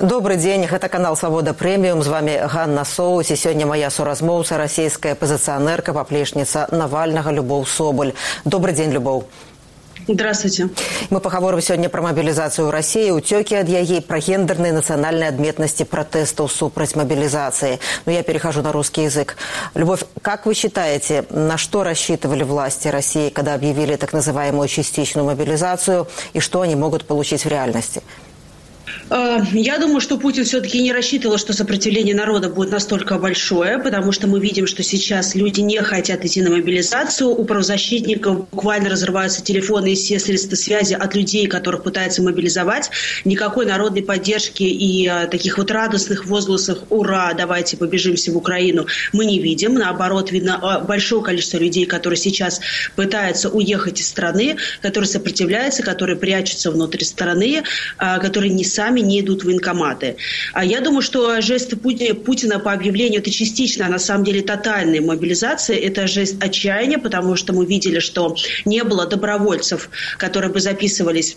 Добрый день, это канал «Свобода Премиум». С вами Ганна Соус. И сегодня моя суразмоўца, российская оппозиционерка, поплечница Навального Любоў Соболь. Добрый день, Любоў. Здравствуйте. Мы поговорим сегодня про мобилизацию России, утеки от яе, про гендерные национальные отметности протестов супраць мобилизации. Но я перехожу на русский язык. Любовь, как вы считаете, на что рассчитывали власти России, когда объявили так называемую частичную мобилизацию, и что они могут получить в реальности? Я думаю, что Путин все-таки не рассчитывал, что сопротивление народа будет настолько большое, потому что мы видим, что сейчас люди не хотят идти на мобилизацию. У правозащитников буквально разрываются телефоны и все средства связи от людей, которых пытаются мобилизовать. Никакой народной поддержки и таких вот радостных возгласов «Ура! Давайте побежимся в Украину» мы не видим. Наоборот, видно большое количество людей, которые сейчас пытаются уехать из страны, которые сопротивляются, которые прячутся внутри страны, которые сами не идут в военкоматы. Я думаю, что жест Путина по объявлению это частично, а на самом деле тотальная мобилизация. Это жест отчаяния, потому что мы видели, что не было добровольцев, которые бы записывались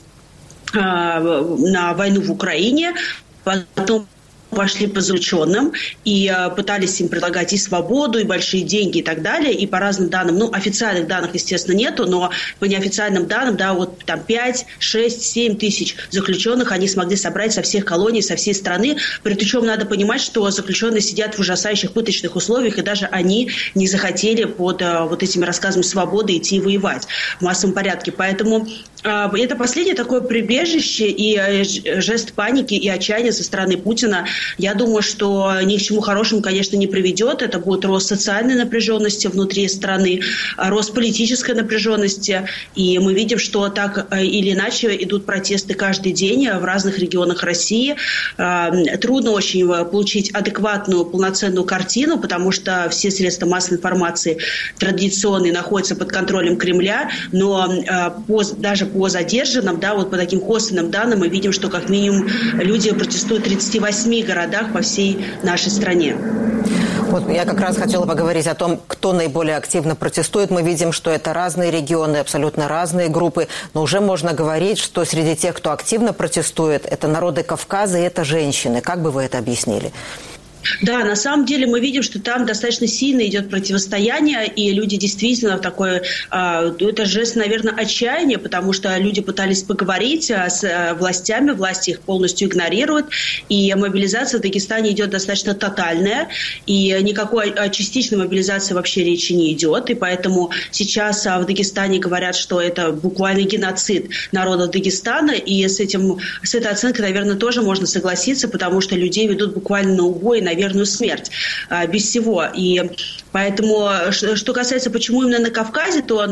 на войну в Украине. Потом пошли по заключенным и пытались им предлагать и свободу, и большие деньги и так далее. И по разным данным, официальных данных, естественно, нету, но по неофициальным данным, вот там 5, 6, 7 тысяч заключенных они смогли собрать со всех колоний, со всей страны. Причем надо понимать, что заключенные сидят в ужасающих пыточных условиях, и даже они не захотели под вот этими рассказами свободы идти воевать в массовом порядке. Поэтому это последнее такое прибежище и жест паники и отчаяния со стороны Путина. Я думаю, что ни к чему хорошему, конечно, не приведет. Это будет рост социальной напряженности внутри страны, рост политической напряженности. И мы видим, что так или иначе идут протесты каждый день в разных регионах России. Трудно очень получить адекватную, полноценную картину, потому что все средства массовой информации традиционные находятся под контролем Кремля. Но даже по задержанным, вот по таким косвенным данным, мы видим, что как минимум люди протестуют в 38 городах по всей нашей стране. Вот я как раз хотела поговорить о том, кто наиболее активно протестует. Мы видим, что это разные регионы, абсолютно разные группы. Но уже можно говорить, что среди тех, кто активно протестует, это народы Кавказа и это женщины. Как бы вы это объяснили? Да, на самом деле мы видим, что там достаточно сильно идет противостояние, и люди действительно это жест, наверное, отчаяния, потому что люди пытались поговорить с властями, власти их полностью игнорируют, и мобилизация в Дагестане идет достаточно тотальная, и никакой частичной мобилизации вообще речи не идет, и поэтому сейчас в Дагестане говорят, что это буквально геноцид народа Дагестана, и с этой оценкой, наверное, тоже можно согласиться, потому что людей ведут буквально на убой, на верную смерть, без всего. И поэтому, что касается, почему именно на Кавказе, то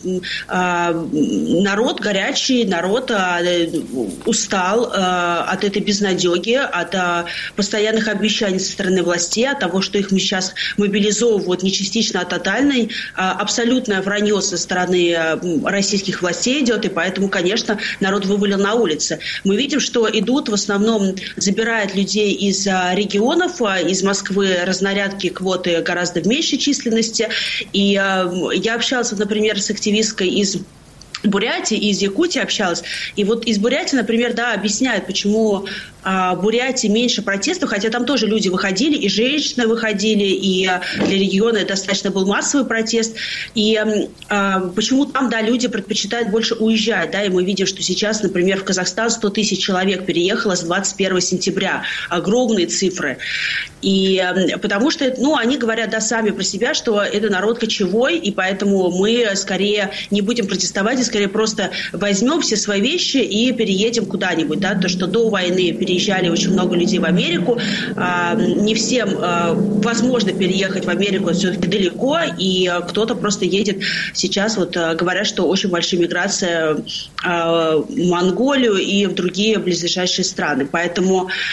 народ горячий, народ устал от этой безнадеги, от постоянных обещаний со стороны властей, от того, что их сейчас мобилизовывают не частично, а тотально. Абсолютное вранье со стороны российских властей идет, и поэтому, конечно, народ вывалил на улицы. Мы видим, что идут, в основном забирают людей из регионов, из Москвы разнарядки, квоты гораздо в меньшей численности. И я общалась, например, с активисткой из Бурятии и из Якутии общалась. И вот из Бурятии, например, объясняют, почему в Бурятии меньше протестов, хотя там тоже люди выходили, и женщины выходили, и для региона достаточно был массовый протест. И почему там, люди предпочитают больше уезжать, и мы видим, что сейчас, например, в Казахстан 100 тысяч человек переехало с 21 сентября. Огромные цифры. И потому что, они говорят, сами про себя, что это народ кочевой, и поэтому мы скорее не будем протестовать, и скорее просто возьмем все свои вещи и переедем куда-нибудь. То, что до войны переезжали очень много людей в Америку. Не всем возможно переехать в Америку, это все-таки далеко, и кто-то просто едет сейчас, говорят, что очень большая миграция в Монголию и в другие близлежащие страны. Поэтому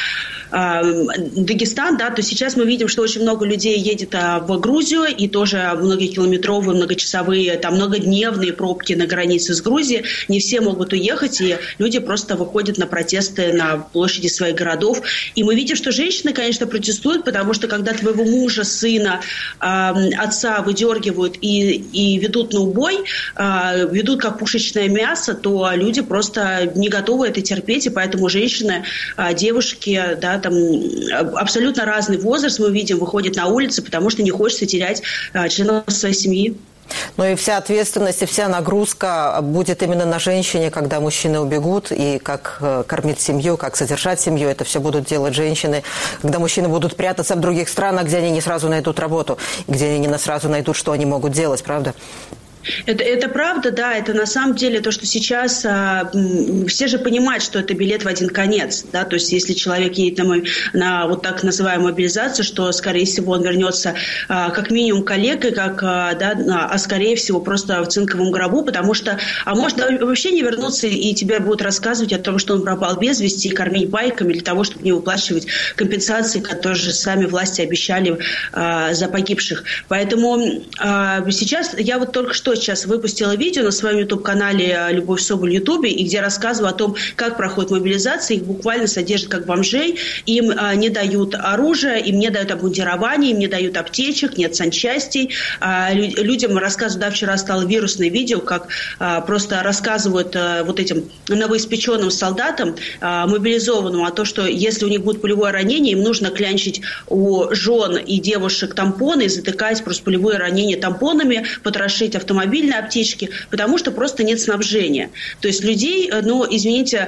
Дагестан, да, то сейчас мы видим, что очень много людей едет в Грузию, и тоже многокилометровые, многочасовые, там многодневные пробки на границе с Грузией. Не все могут уехать, и люди просто выходят на протесты на площади своих городов. И мы видим, что женщины, конечно, протестуют, потому что когда твоего мужа, сына, отца выдергивают и ведут на убой, ведут как пушечное мясо, то люди просто не готовы это терпеть, и поэтому женщины, девушки, да, там абсолютно разный возраст, мы видим, выходят на улицы, потому что не хочется терять членов своей семьи. Ну и вся ответственность и вся нагрузка будет именно на женщине, когда мужчины убегут, и как кормить семью, как содержать семью, это все будут делать женщины. Когда мужчины будут прятаться в других странах, где они не сразу найдут работу, где они не сразу найдут, что они могут делать, правда? Это правда, да, это на самом деле то, что сейчас все же понимают, что это билет в один конец, да, то есть если человек едет на вот так называемую мобилизацию, что, скорее всего, он вернется как минимум коллегой, а скорее всего просто в цинковом гробу, потому что, может вообще не вернуться, и тебе будут рассказывать о том, что он пропал без вести, кормить байками для того, чтобы не выплачивать компенсации, которые же сами власти обещали за погибших. Поэтому сейчас я вот только что сейчас выпустила видео на своем YouTube-канале «Любовь Соболь» в YouTube, и где рассказываю о том, как проходит мобилизация. Их буквально содержат как бомжей. Им не дают оружия, им не дают обмундирования, им не дают аптечек, нет санчастей. Людям рассказывают, да, вчера стало вирусное видео, как просто рассказывают вот этим новоиспеченным солдатам, мобилизованным, о том, что если у них будет пулевое ранение, им нужно клянчить у жен и девушек тампоны и затыкать просто пулевое ранение тампонами, потрошить автомобильные аптечки, потому что просто нет снабжения. То есть людей, извините,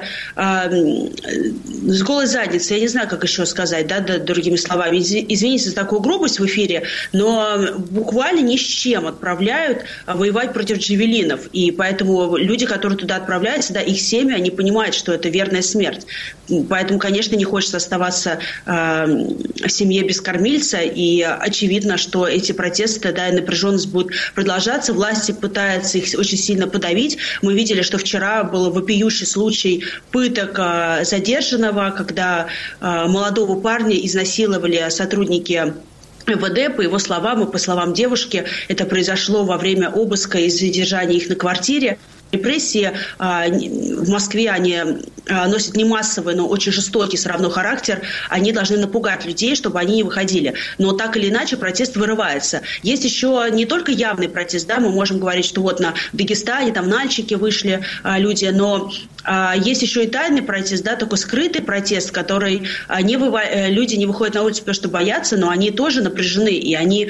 с голой задницей, я не знаю, как еще сказать, да, другими словами, извините за такую грубость в эфире, но буквально ни с чем отправляют воевать против джавелинов. И поэтому люди, которые туда отправляются, да, их семьи, они понимают, что это верная смерть. Поэтому, конечно, не хочется оставаться в семье без кормильца, и очевидно, что эти протесты, да, и напряженность будет продолжаться. Власти пытаются их очень сильно подавить. Мы видели, что вчера был вопиющий случай пыток задержанного, когда молодого парня изнасиловали сотрудники МВД. По его словам и по словам девушки, это произошло во время обыска и задержания их на квартире. Репрессии в Москве, они носят не массовый, но очень жестокий все равно характер. Они должны напугать людей, чтобы они не выходили. Но так или иначе протест вырывается. Есть еще не только явный протест, да, мы можем говорить, что вот в Дагестане, там Нальчике вышли люди, но есть еще и тайный протест, да, такой скрытый протест, который люди не выходят на улицу, потому что боятся, но они тоже напряжены, и они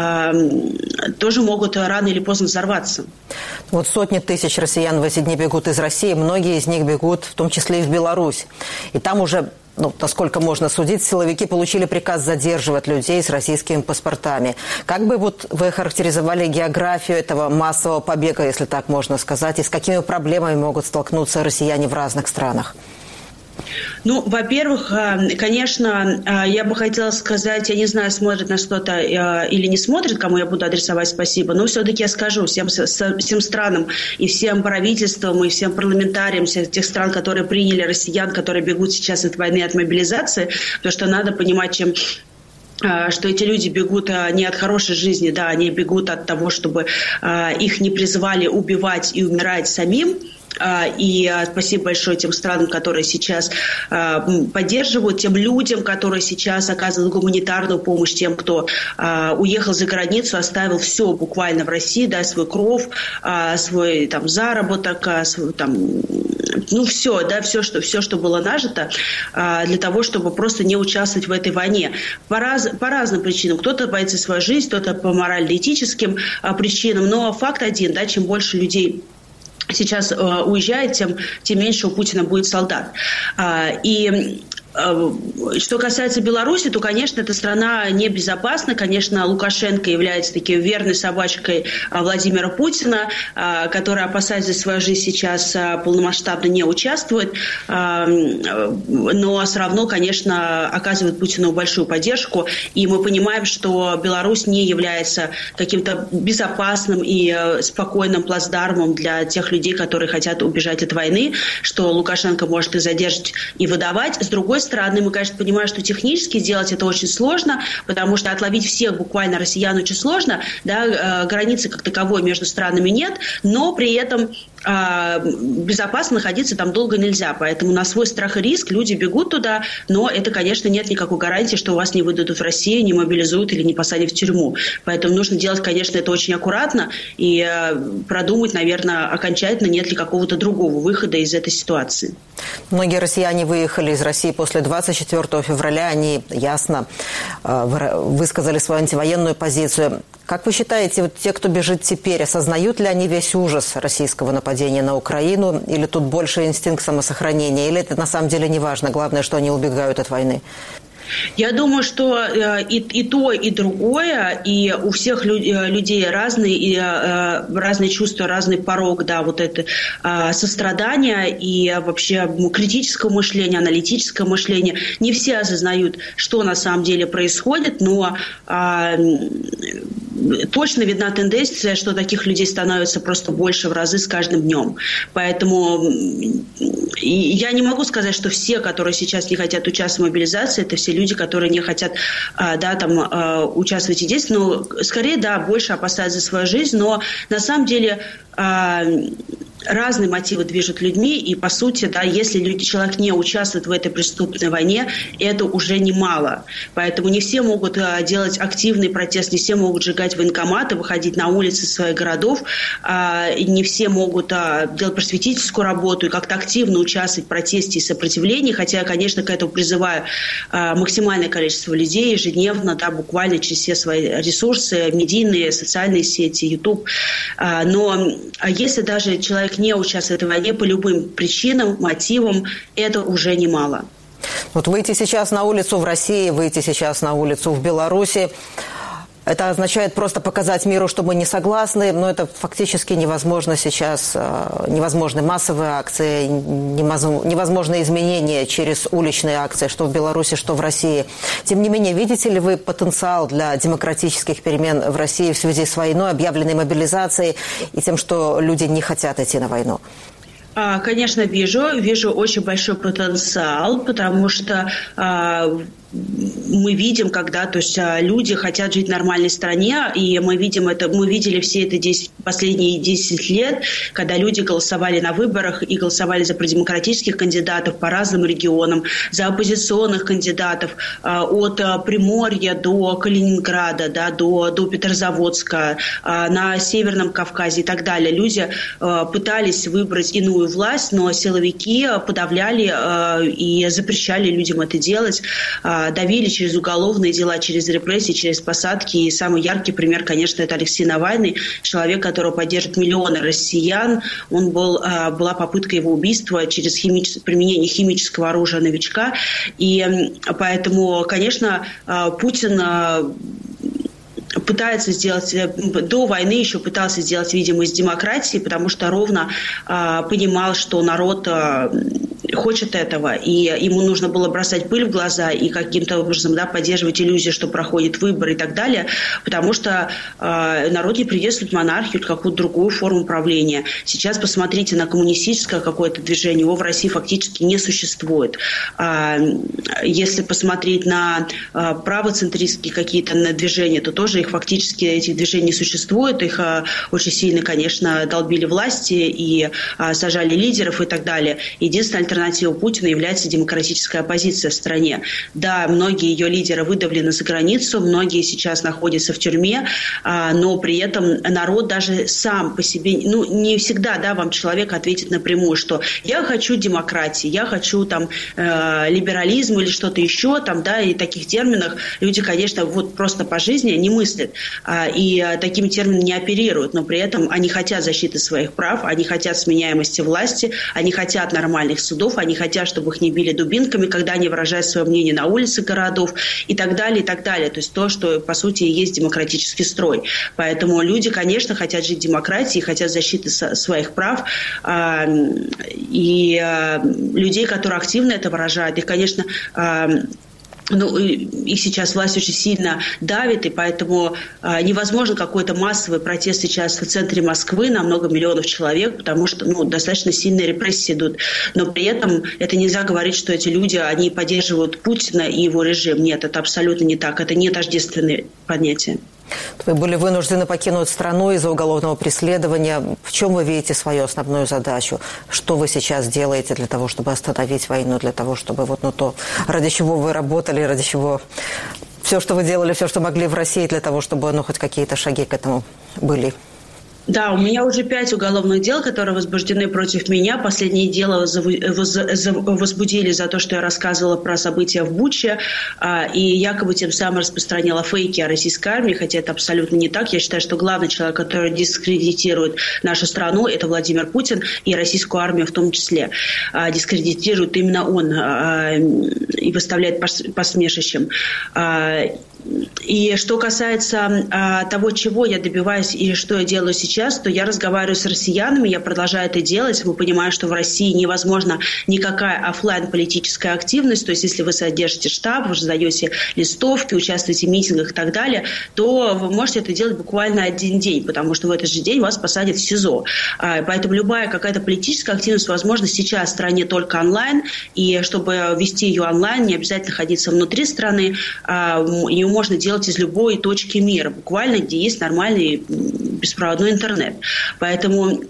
тоже могут рано или поздно взорваться. Вот сотни тысяч россиян в эти дни бегут из России, многие из них бегут в том числе и в Беларусь. И там уже, насколько можно судить, силовики получили приказ задерживать людей с российскими паспортами. Как бы вот вы охарактеризовали географию этого массового побега, если так можно сказать, и с какими проблемами могут столкнуться россияне в разных странах? Во-первых, конечно, я бы хотела сказать, я не знаю, смотрит нас кто-то или не смотрит, кому я буду адресовать спасибо, но все-таки я скажу всем странам и всем правительствам, и всем парламентариям всех тех стран, которые приняли россиян, которые бегут сейчас от войны, от мобилизации, потому что надо понимать, что эти люди бегут не от хорошей жизни, да, они бегут от того, чтобы их не призывали убивать и умирать самим. И спасибо большое тем странам, которые сейчас поддерживают, тем людям, которые сейчас оказывают гуманитарную помощь, тем, кто уехал за границу, оставил все буквально в России, да, свой кров, свой там заработок, все, да, все, что было нажито, для того, чтобы просто не участвовать в этой войне. По разным причинам. Кто-то боится своей жизни, кто-то по морально-этическим причинам. Но факт один, да, чем больше людей сейчас уезжает, тем меньше у Путина будет солдат. И что касается Беларуси, то, конечно, эта страна небезопасна. Конечно, Лукашенко является такой верной собачкой Владимира Путина, который, опасаясь за свою жизнь, сейчас полномасштабно не участвует, но все равно, конечно, оказывает Путину большую поддержку. И мы понимаем, что Беларусь не является каким-то безопасным и спокойным плацдармом для тех людей, которые хотят убежать от войны, что Лукашенко может и задержать, и выдавать. С другой стороны, мы, конечно, понимаем, что технически сделать это очень сложно, потому что отловить всех буквально россиян очень сложно, да, границы как таковой между странами нет, но при этом безопасно находиться там долго нельзя, поэтому на свой страх и риск люди бегут туда, но это, конечно, нет никакой гарантии, что вас не выдадут в Россию, не мобилизуют или не посадят в тюрьму. Поэтому нужно делать, конечно, это очень аккуратно и продумать, наверное, окончательно, нет ли какого-то другого выхода из этой ситуации. Многие россияне выехали из России после 24 февраля, они ясно высказали свою антивоенную позицию. Как вы считаете, вот те, кто бежит теперь, осознают ли они весь ужас российского нападения на Украину? Или тут больше инстинкт самосохранения? Или это на самом деле не важно? Главное, что они убегают от войны? Я думаю, что и то, и другое, и у всех людей разные чувства, разный порог, да, вот это сострадание и вообще критическое мышление, аналитическое мышление. Не все осознают, что на самом деле происходит, но точно видна тенденция, что таких людей становится просто больше в разы с каждым днем. Поэтому я не могу сказать, что все, которые сейчас не хотят участвовать в мобилизации, это все люди, которые не хотят участвовать в действии. Но скорее, да, больше опасаются за свою жизнь. Но на самом деле разные мотивы движут людьми, и, по сути, да, если человек не участвует в этой преступной войне, это уже немало. Поэтому не все могут делать активный протест, не все могут сжигать военкоматы, выходить на улицы своих городов, не все могут делать просветительскую работу и как-то активно участвовать в протесте и сопротивлении, хотя я, конечно, к этому призываю максимальное количество людей ежедневно, да, буквально через все свои ресурсы, медийные, социальные сети, YouTube. Но если даже человек не участвует в войне по любым причинам, мотивам, это уже немало. Вот выйти сейчас на улицу в России, выйти сейчас на улицу в Беларуси, это означает просто показать миру, что мы не согласны, но это фактически невозможно сейчас, невозможны массовые акции, невозможны изменения через уличные акции, что в Беларуси, что в России. Тем не менее, видите ли вы потенциал для демократических перемен в России в связи с войной, объявленной мобилизацией и тем, что люди не хотят идти на войну? Конечно, вижу очень большой потенциал, потому что мы видим, когда, то есть, люди хотят жить в нормальной стране, и мы видели все это последние 10 лет, когда люди голосовали на выборах и голосовали за продемократических кандидатов по разным регионам, за оппозиционных кандидатов от Приморья до Калининграда, да, до Петрозаводска, на Северном Кавказе и так далее. Люди пытались выбрать иную власть, но силовики подавляли и запрещали людям это делать, давили через уголовные дела, через репрессии, через посадки. И самый яркий пример, конечно, это Алексей Навальный, человек, которого поддерживают миллионы россиян. Была попытка его убийства через применение химического оружия новичка. И поэтому, конечно, Путин пытается сделать, до войны еще пытался сделать видимость демократии, потому что ровно понимал, что народ хочет этого, и ему нужно было бросать пыль в глаза и каким-то образом, да, поддерживать иллюзию, что проходит выборы и так далее, потому что народ не приветствует монархию или какую-то другую форму правления. Сейчас посмотрите на коммунистическое какое-то движение, его в России фактически не существует. Если посмотреть на правоцентристские какие-то движения, то тоже их фактически, этих движений не существует, их очень сильно, конечно, долбили власти и сажали лидеров и так далее. Единственная альтернатива Путина является демократическая оппозиция в стране. Да, многие ее лидеры выдавлены за границу, многие сейчас находятся в тюрьме, но при этом народ даже сам по себе, не всегда, да, вам человек ответит напрямую, что я хочу демократии, я хочу там либерализм или что-то еще, там, да, и таких терминах люди, конечно, вот просто по жизни не мыслят и такими терминами не оперируют, но при этом они хотят защиты своих прав, они хотят сменяемости власти, они хотят нормальных судов, они хотят, чтобы их не били дубинками, когда они выражают свое мнение на улице городов и так далее, и так далее. То есть то, что, по сути, и есть демократический строй. Поэтому люди, конечно, хотят жить в демократии, хотят защиты своих прав. И людей, которые активно это выражают, их, конечно, и сейчас власть очень сильно давит, и поэтому невозможно какой-то массовый протест сейчас в центре Москвы на много миллионов человек, потому что достаточно сильные репрессии идут. Но при этом это нельзя говорить, что эти люди, они поддерживают Путина и его режим. Нет, это абсолютно не так. Это не тождественные понятия. Вы были вынуждены покинуть страну из-за уголовного преследования. В чем вы видите свою основную задачу? Что вы сейчас делаете для того, чтобы остановить войну, для того, чтобы то, ради чего вы работали, ради чего все, что вы делали, все, что могли в России, для того, чтобы хоть какие-то шаги к этому были? Да, у меня уже 5 уголовных дел, которые возбуждены против меня. Последнее дело возбудили за то, что я рассказывала про события в Буче и якобы тем самым распространяла фейки о российской армии, хотя это абсолютно не так. Я считаю, что главный человек, который дискредитирует нашу страну, это Владимир Путин и российскую армию в том числе. Дискредитирует именно он и выставляет посмешищем. И что касается того, чего я добиваюсь и что я делаю сейчас, то я разговариваю с россиянами, я продолжаю это делать. Мы понимаем, что в России невозможна никакая офлайн-политическая активность. То есть если вы содержите штаб, вы раздаете листовки, участвуете в митингах и так далее, то вы можете это делать буквально один день, потому что в этот же день вас посадят в СИЗО. Поэтому любая какая-то политическая активность возможна сейчас в стране только онлайн. И чтобы вести ее онлайн, не обязательно находиться внутри страны. Ее можно делать из любой точки мира, буквально, где есть нормальный беспроводной интернет. Поэтому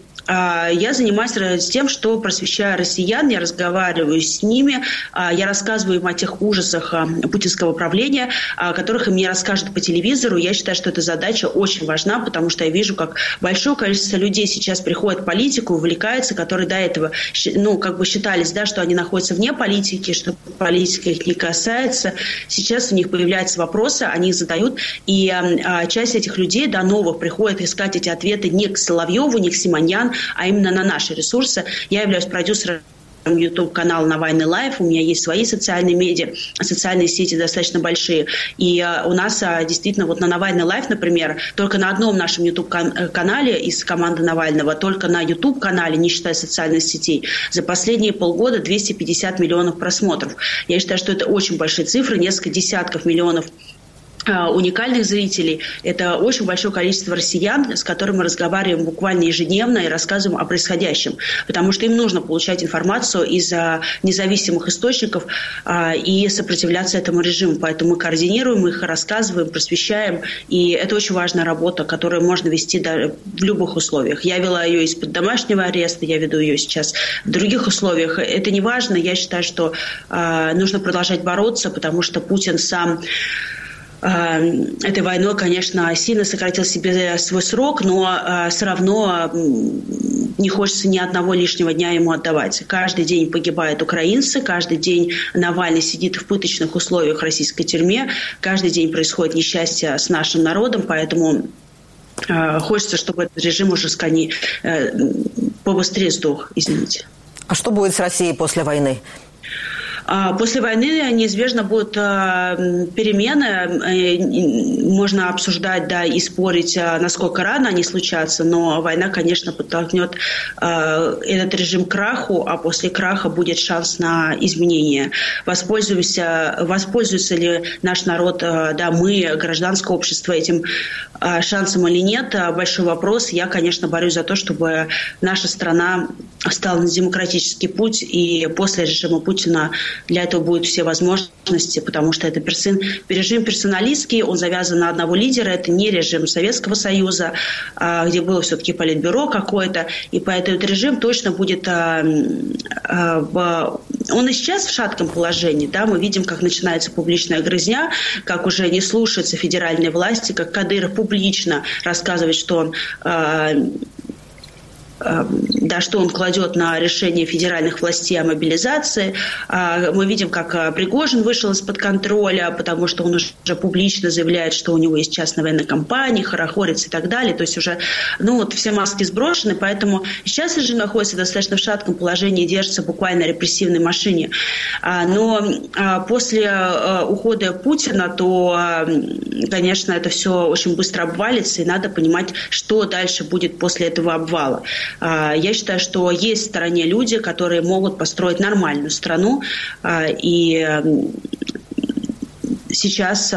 я занимаюсь тем, что просвещаю россиян, я разговариваю с ними, я рассказываю им о тех ужасах путинского правления, о которых им не расскажут по телевизору. Я считаю, что эта задача очень важна, потому что я вижу, как большое количество людей сейчас приходят в политику, увлекаются, которые до этого считались, что они находятся вне политики, что политика их не касается. Сейчас у них появляются вопросы, они их задают, и часть этих людей до новых приходит искать эти ответы не к Соловьеву, не к Симоньян, а именно на наши ресурсы. Я являюсь продюсером YouTube-канала «Навальный Лайф». У меня есть свои социальные медиа, социальные сети достаточно большие. И у нас действительно на «Навальный Лайф», например, только на одном нашем YouTube-канале из команды Навального, только на YouTube-канале, не считая социальных сетей, за последние полгода 250 миллионов просмотров. Я считаю, что это очень большие цифры, несколько десятков миллионов уникальных зрителей. Это очень большое количество россиян, с которыми мы разговариваем буквально ежедневно и рассказываем о происходящем. Потому что им нужно получать информацию из независимых источников и сопротивляться этому режиму. Поэтому мы координируем их, рассказываем, просвещаем. И это очень важная работа, которую можно вести в любых условиях. Я вела ее из-под домашнего ареста, я веду ее сейчас в других условиях. Это не важно. Я считаю, что нужно продолжать бороться, потому что Путин сам этой войной, конечно, сильно сократил себе свой срок, но все равно не хочется ни одного лишнего дня ему отдавать. Каждый день погибают украинцы, каждый день Навальный сидит в пыточных условиях в российской тюрьме, каждый день происходит несчастье с нашим народом, поэтому хочется, чтобы этот режим уже побыстрее сдох, извините. А что будет с Россией после войны? После войны неизбежно будут перемены. Можно обсуждать, и спорить, насколько рано они случатся, но война, конечно, подтолкнет этот режим к краху, а после краха будет шанс на изменения. Воспользуется ли наш народ, мы, гражданское общество, этим шансом или нет? Большой вопрос. Я, конечно, борюсь за то, чтобы наша страна встала на демократический путь, и после режима Путина для этого будут все возможности, потому что это режим персоналистский, он завязан на одного лидера, это не режим Советского Союза, где было все-таки политбюро какое-то, и поэтому этот режим точно будет... Он и сейчас в шатком положении, мы видим, как начинается публичная грызня, как уже не слушаются федеральные власти, как Кадыров публично рассказывает, что он... что он кладет на решение федеральных властей о мобилизации. Мы видим, как Пригожин вышел из-под контроля, потому что он уже публично заявляет, что у него есть частная военная компания, хорохорится и так далее. То есть уже все маски сброшены, поэтому сейчас режим находится достаточно в шатком положении, держится буквально репрессивной машине. Но после ухода Путина, то, конечно, это все очень быстро обвалится, и надо понимать, что дальше будет после этого обвала. Я считаю, что есть в стране люди, которые могут построить нормальную страну, и сейчас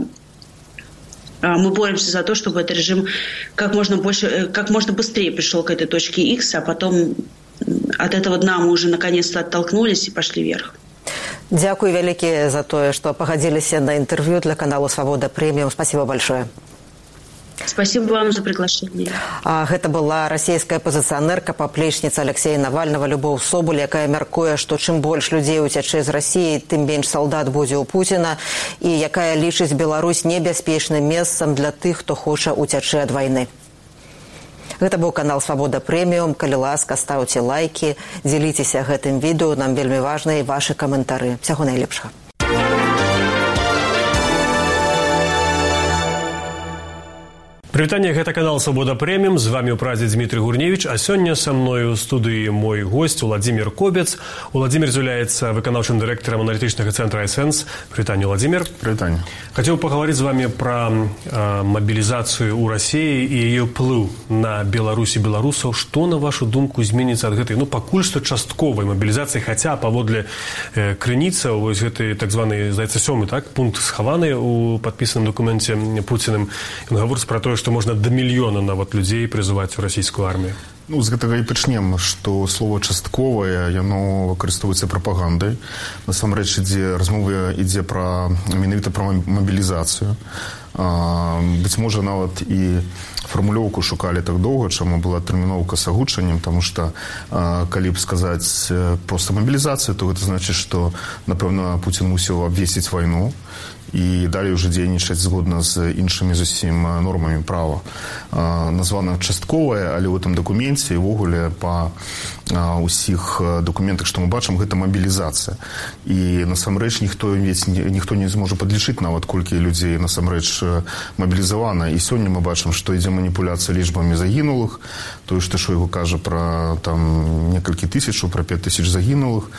мы боремся за то, чтобы этот режим как можно быстрее пришел к этой точке X, а потом от этого дна мы уже наконец-то оттолкнулись и пошли вверх. Дякую вялікі за тое, што пагадзіліся на інтэрв'ю для каналу «Свобода Премиум». Спасибо большое. Спасибо вам за приглашение. Гэта была расійская апозіцыянерка, паплечніца Алексея Навальнага Любоў Соболь, якая мяркуе, што чым больш людзей уцячэ з Расіі, тым менш салдат будзе ў Пуціна, і якая лічыць Беларусь небяспечным месцам для тых, хто хоча уцячы ад вайны. Гэта быў канал «Свобода Премиум». Калі ласка, ставьте лайки, дзеліцеся гэтым відэо. Нам вельмі важны ваши каментары. Всяго найлепшага. Прывітанне, гэта канал «Свобода Премиум». З вами ў празе Дмитрий Гурневич, а сёння са мною ў студыі мой гость Владимир Кобец. Владимир з'яўляецца выканаўчым дырэктарам аналітычнага цэнтра iSense. Прывітанне, Владимир. Прывітанне. Хотел поговорить с вами про мобилизацию у России и ее вплыв на Беларусь и белорусов. Что, на вашу думку, изменится от этой, пакуль што частковой мобилизации, хотя паводле крыніцы, вось гэты так званы, здаецца, 7-й, так, пункт схаваны у подписанном документе Путиным. Он гаворыць про то, что можно до мільёна нават людей призывать в российскую армию. З гэтага і пачнем, што слова «частковае», яно выкарыстоўваецца прапагандай. Насамрэч размова ідзе менавіта пра мабілізацыю. Быць можа, нават і фармулёўку шукалі так доўга, чаму была тэрміноўка з агучаннем, таму што, калі б сказаць проста мабілізацыя, то гэта значыць, што, напэўна, Пуцін мусіў абвесціць вайну і далей уже дзейнічаць згодна з іншымі зусім нормамі права. Названа частковая, але ў гэтым дакуменце і ўвогуле па ўсіх дакументах, што мы бачым, гэта мабілізацыя. І насамрэч ніхто не зможа падлічыць нават колькі людзей насамрэч мабілізавана. І сёння мы бачым, што ідзе маніпуляцыя лічбамі загінулых. Тое, што Шойгу кажа пра некалькі тысяч, пра 5 тысяч загінулых.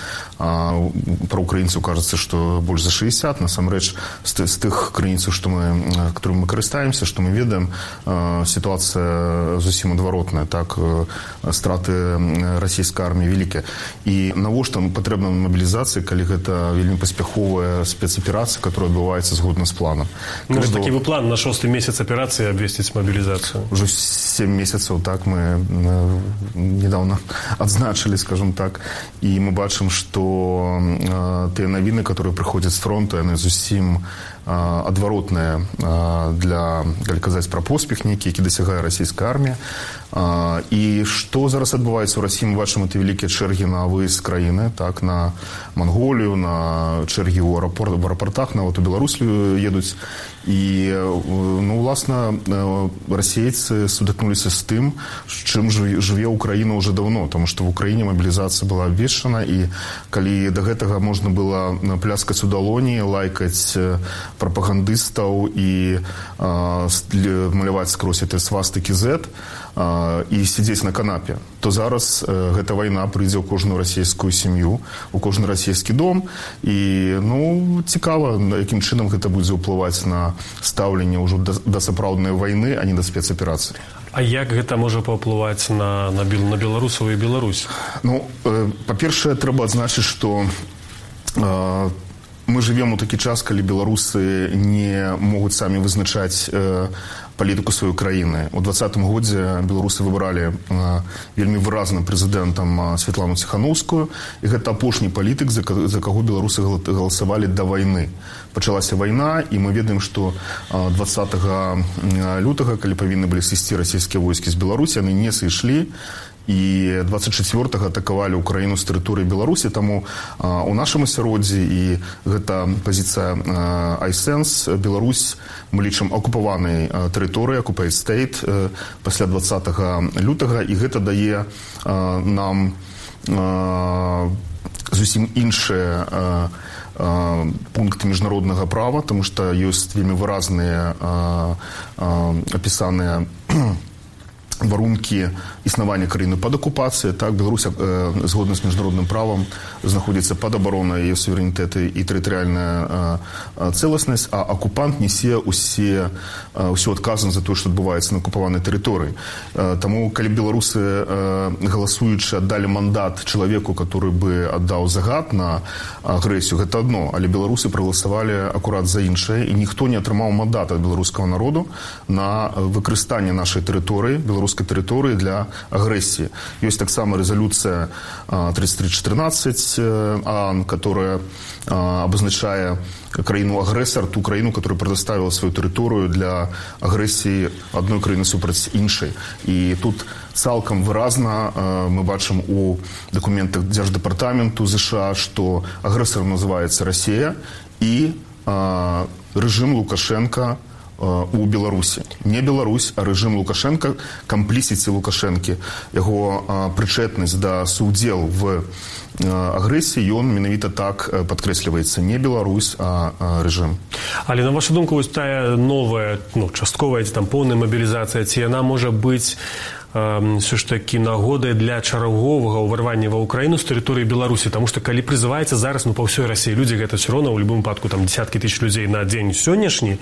Пра украінцаў кажацца, што больш за 60. Насамрэч з тых крыніцаў, которымі мы карыстаемся, што мы ведаем, сітуацыя зусім адваротная. Так, страты расійскай арміі вялікія. І навошта патрэбна мабілізацыя, калі гэта вельмі паспяховая спецаперацыя, которая адбываецца згодна з планам. Может, такі вы план на 6-й месяц аперацыі абвесціць мабілізацыю? Уже 7 месяцаў, так, мы недавно адзначылі, скажем так, і мы бачым, што тыя навіны, которые прыходзяць з фронту, яны зусім адваротныя для казаць пра поспех нейкі, які дасягае расійская армія. І што зараз адбываецца ў Расіі, мы бачым, это вялікія чэргі на выезд з краіны, так, на Манголію, на чэргі ў аэропортах, нават у Беларусь едуць. І, уласна, расейцы сутыкнуліся з тым, з чым жыве Украіна ўжо даўно, таму што в Украіне мабілізацыя была абвешчана, і калі да гэтага можна было пляскаць у далоні, лайкаць прапагандыстаў і маляваць скрозь этой свастыкі Z і сидзець на канапе, то зараз гэта вайна прыйдзе ў кожную расійскую сям'ю, у кожны расійскі дом. І, цікава, якім чынам гэта будзе ўплываць на стаўленне ўжо да сапраўднай вайны, а не да спецаперацыі. А як гэта можа паўплываць на беларусаў і Беларусь? Па-першае, трэба адзначыць, што мы живем у такі час, калі беларусы не могуць самі вызначаць палітыку сваёй краіны. У 2020 годзе беларусы выбралі вельмі выразным прэзідэнтам Святлану Ціханаўскую, і гэта апошні палітык, за каго беларусы галасавалі да вайны. Пачалася вайна, і мы ведаем, што 20 лютага, калі павінны былі сысці расійскія войскі з Беларусі, яны не сышлі. І 24-го атакавалі Украіну з тэрыторыі Беларусі, таму у нашым асяроддзі, і гэта пазіцыя iSense, Беларусь мы лічым акупаванай тэрыторыяй, occupied state пасля 20 лютага, і гэта дае нам зусім іншыя пункты міжнароднага права, таму што ёсць вельмі выразныя апісаныя варункі існавання краіны пад акупацыяй. Так, Беларусь, згодна з міжнародным правам, знаходзіцца пад абаронай яе суверэнітэты і тэрытарыяльная цэласнасць, а акупант несе ўсю адказнасць за тое, што адбываецца на акупаванай тэрыторыі. Таму, калі беларусы, галасуючы, аддалі мандат чалавеку, который бы аддаў загад на агрэсію, гэта адно, але беларусы прагаласавалі акурат за іншае, і ніхто не атрымаў мандат ад беларускага народу на выкарыстанне нашай тэрыторыі, беларускай тэрыторыі для агрэсіі. Ёсць таксама рэзалюцыя 3314 ААН, которая обозначае краіну-агрэсар, ту краіну, которая предоставила свою тэрыторыю для агрэсіі адной краіны супраць іншай. І тут цалкам выразна мы бачым у дакументах Дзярждэпартаменту США, што агрэсарам называецца Расія і рэжым Лукашенка у Беларусі. Не Беларусь, а рэжым Лукашенка, камплісіці Лукашэнкі, яго прычэтнасць да суўдзел в агрэсіі, ён менавіта так падкрэсліваецца. Не Беларусь, а рэжым. Але на вашу думку, вось тая новая, частковая ці там поўная мабілізацыя, ці яна можа быць все ж таки нагодай для чарговага ўварвання ва ўкраіну з тэрыторыі Беларусі, таму што калі прызываецца зараз па ўсёй Расіі людзі, гэта ўсё роўна ў любым выпадку там дзесяткі тысяч людзей на дзень сённяшні,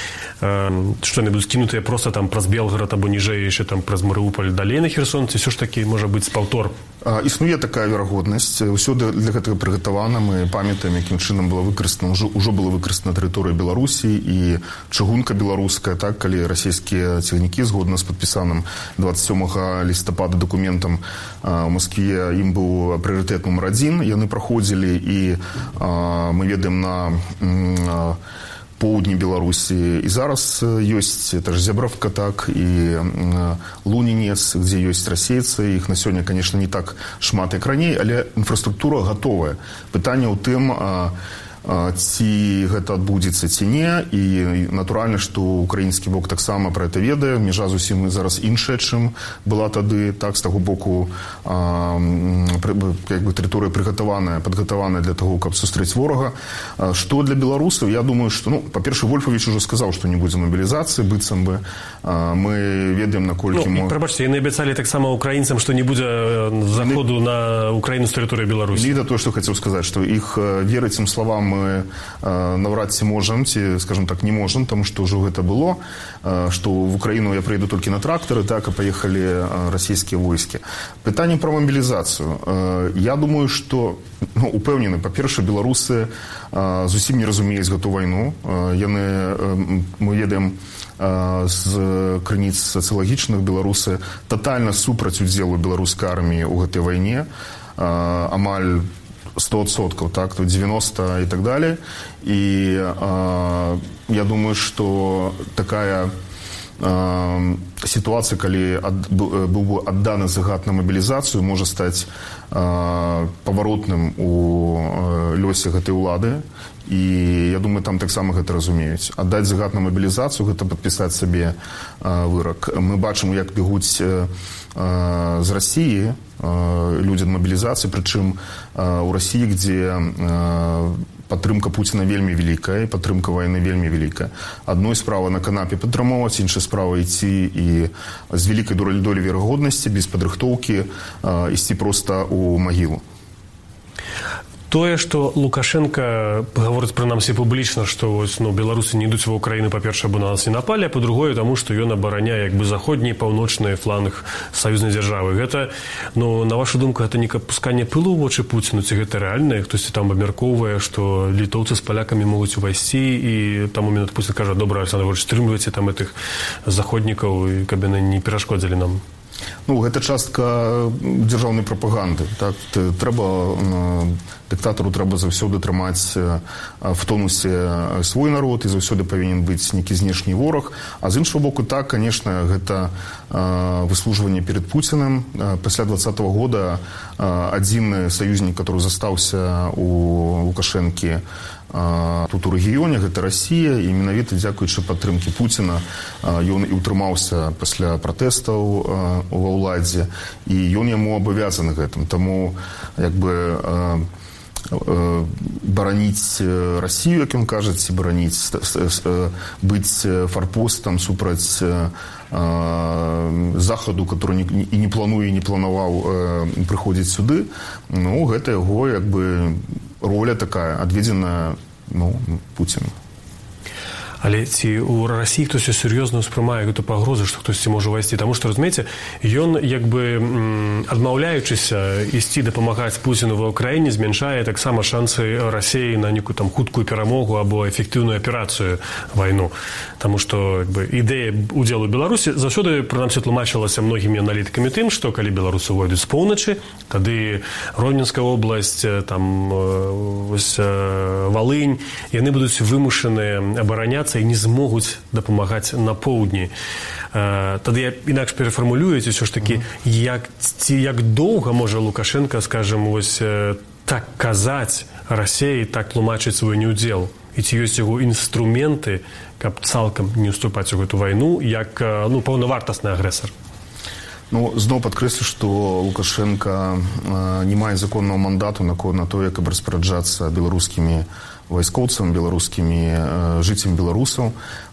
што яны будуць кінутыя проста там праз Белгарад або ніжэй яшчэ там праз Марыуполь далей на Херсон, ці ўсё ж такі можа быць паўтор? Існуе такая верагоднасць. Усё для гэтага прыгатавана. Мы памятаем, якім чынам было выкарыстана, ўжо было выкарыстана тэрыторыя Беларусі і чыгунка беларуская, так, калі расійскія цягнікі згодна з падпісаным 27 лістапада дакументам у Маскве, ім быў прыярытэт нумар 1, яны праходзілі, і мы ведаем на поўдні Беларусі. І зараз ёсць это ж Зябравка, так, і Лунінец, дзе ёсць расейцы. Іх на сёння, конечно, не так шмат, як раней, але інфраструктура гатовая. Пытанне ў тым, ці гэта адбудзецца, ці не. І натуральна, што украінскі бок таксама пра гэта ведае. Межа зусім зараз іншая, чым была тады. Так, з таго боку тэрыторыя прыгатаваная, падгатаваная для таго, каб сустрэць ворага. Што для беларусаў? Я думаю, што, па-першае, Вольфавіч ужо сказаў, што не будзе мабілізацыі, быццам бы. Мы ведаем, наколькі... Прабачце, яны абяцалі таксама украінцам, што не будзе заходу на Украіну з тэрыторыі Беларусі. Это то, што хацеў сказаць, што іх верыць ім словам мы навряд ці можам, ці, скажем так, не можам, таму што ўжо гэта было, што в Украіну я прыйду толькі на трактары, так, а паехалі расійскія войскі. Пытанне пра мабілізацыю. Я думаю, што, упэўнены, па-першае, беларусы зусім не разумеюць гэту вайну. Яны, мы ведаем з крыніц сацыялагічных, беларусы татальна супраць удзелу беларускай арміі ў гэтай вайне, амаль 100%, так, 90% и так далее. И я думаю, что такая ситуация, калі быў бы адданы загад на мабілізацыю, можа стаць паваротным у лёсе гэтай улады. І я думаю, там таксама гэта разумеюць. Аддаць загад на мабілізацыю, гэта падпісаць сабе вырак. Мы бачым, як бегуць з Расіі людзі на мабілізацыі, прычым у Расіі, дзе падтрымка Пуціна вельмі вялікая, падтрымка вайны вельмі вялікая. Адной справа на канапе падтрымоўваць, іншая справа ісці і з вялікай долі верагоднасці, без падрыхтоўкі, ісці проста ў магілу. Тое, што Лукашенко гаворыць прынамсі публічна, што беларусы не ідуць ва ўкраіну, па-першае, бо на нас не напалі, а па-другое, таму што ён абараняе заходні і паўночны фланг саюзнай дзяржавы. Гэта, на вашу думку, гэта не пусканне пылу ў вочы Пуціну, ці гэта рэальна? Хтосьці там абмяркоўвае, што літоўцы з палякамі могуць увайсці, і там у момент Пуцін кажа: добра, Александр Ильич, стрымлівайце там гэтых заходнікаў, каб яны не перашкодзілі нам. Гэта частка дзяржаўнай прапаганды. Так? Дыктатару трэба заўсёды трымаць в тонусе свой народ, і заўсёды павінен быць нейкі знешні вораг. А з іншага боку, так, конечно, гэта выслужванне перед Пуціным. Пасля 2020 года адзіны саюзнік, который застаўся у Лукашэнкі тут у рэгіёне, гэта Расія, і менавіта дзякуючы падтрымкі Пуціна ён і ўтрымаўся пасля пратэстаў ва ўладзе, і ён яму абавязаны гэтым. Таму бараніць Расію, як ён кажа, ці бараніць, быць фарпостам супраць Захаду, который і не плануе, і не планаваў прыходзіць сюды. Ну, гэта яго, як бы, роля такая, адведзеная, ну, Пуціну. Але ці у Расіі хтось сур'ёзна ўспрымае гэту пагрозу, што хтосьці можа ўвайсці? Таму што, разумееце, ён, як бы, адмаўляючыся ісці дапамагаць Пуціну ва ўкраіне, змяншае таксама шансы Расіі на нейкую там хуткую перамогу або эфектыўную аперацыю вайну. Таму што, як бы, ідэя удзелу Беларусі заўсёды, прынамсі, тлумачылася многімі аналітыкамі тым, што калі беларусы ўвойдуць з поўначы, тады Ровненская область, там, вось, Валынь, яны будуць вымушаныя абараняцца і не змогуць дапамагаць на поўдні. Тады я інакш перафармулюю, ўсё ж такі, як доўга можа Лукашенко, скажем, вось так казаць Расіі, так тлумачыць свой неўдзел? І ці ёсць яго інструменты, каб цалкам не ўступаць у гэту вайну, як, ну, паўнавартасны агрэсар? Ну, зноў падкрэслю, што Лукашенко не мае законнага мандату на тое, каб распараджацца беларускімі вайскоўцам, беларускімі жыццем беларусаў.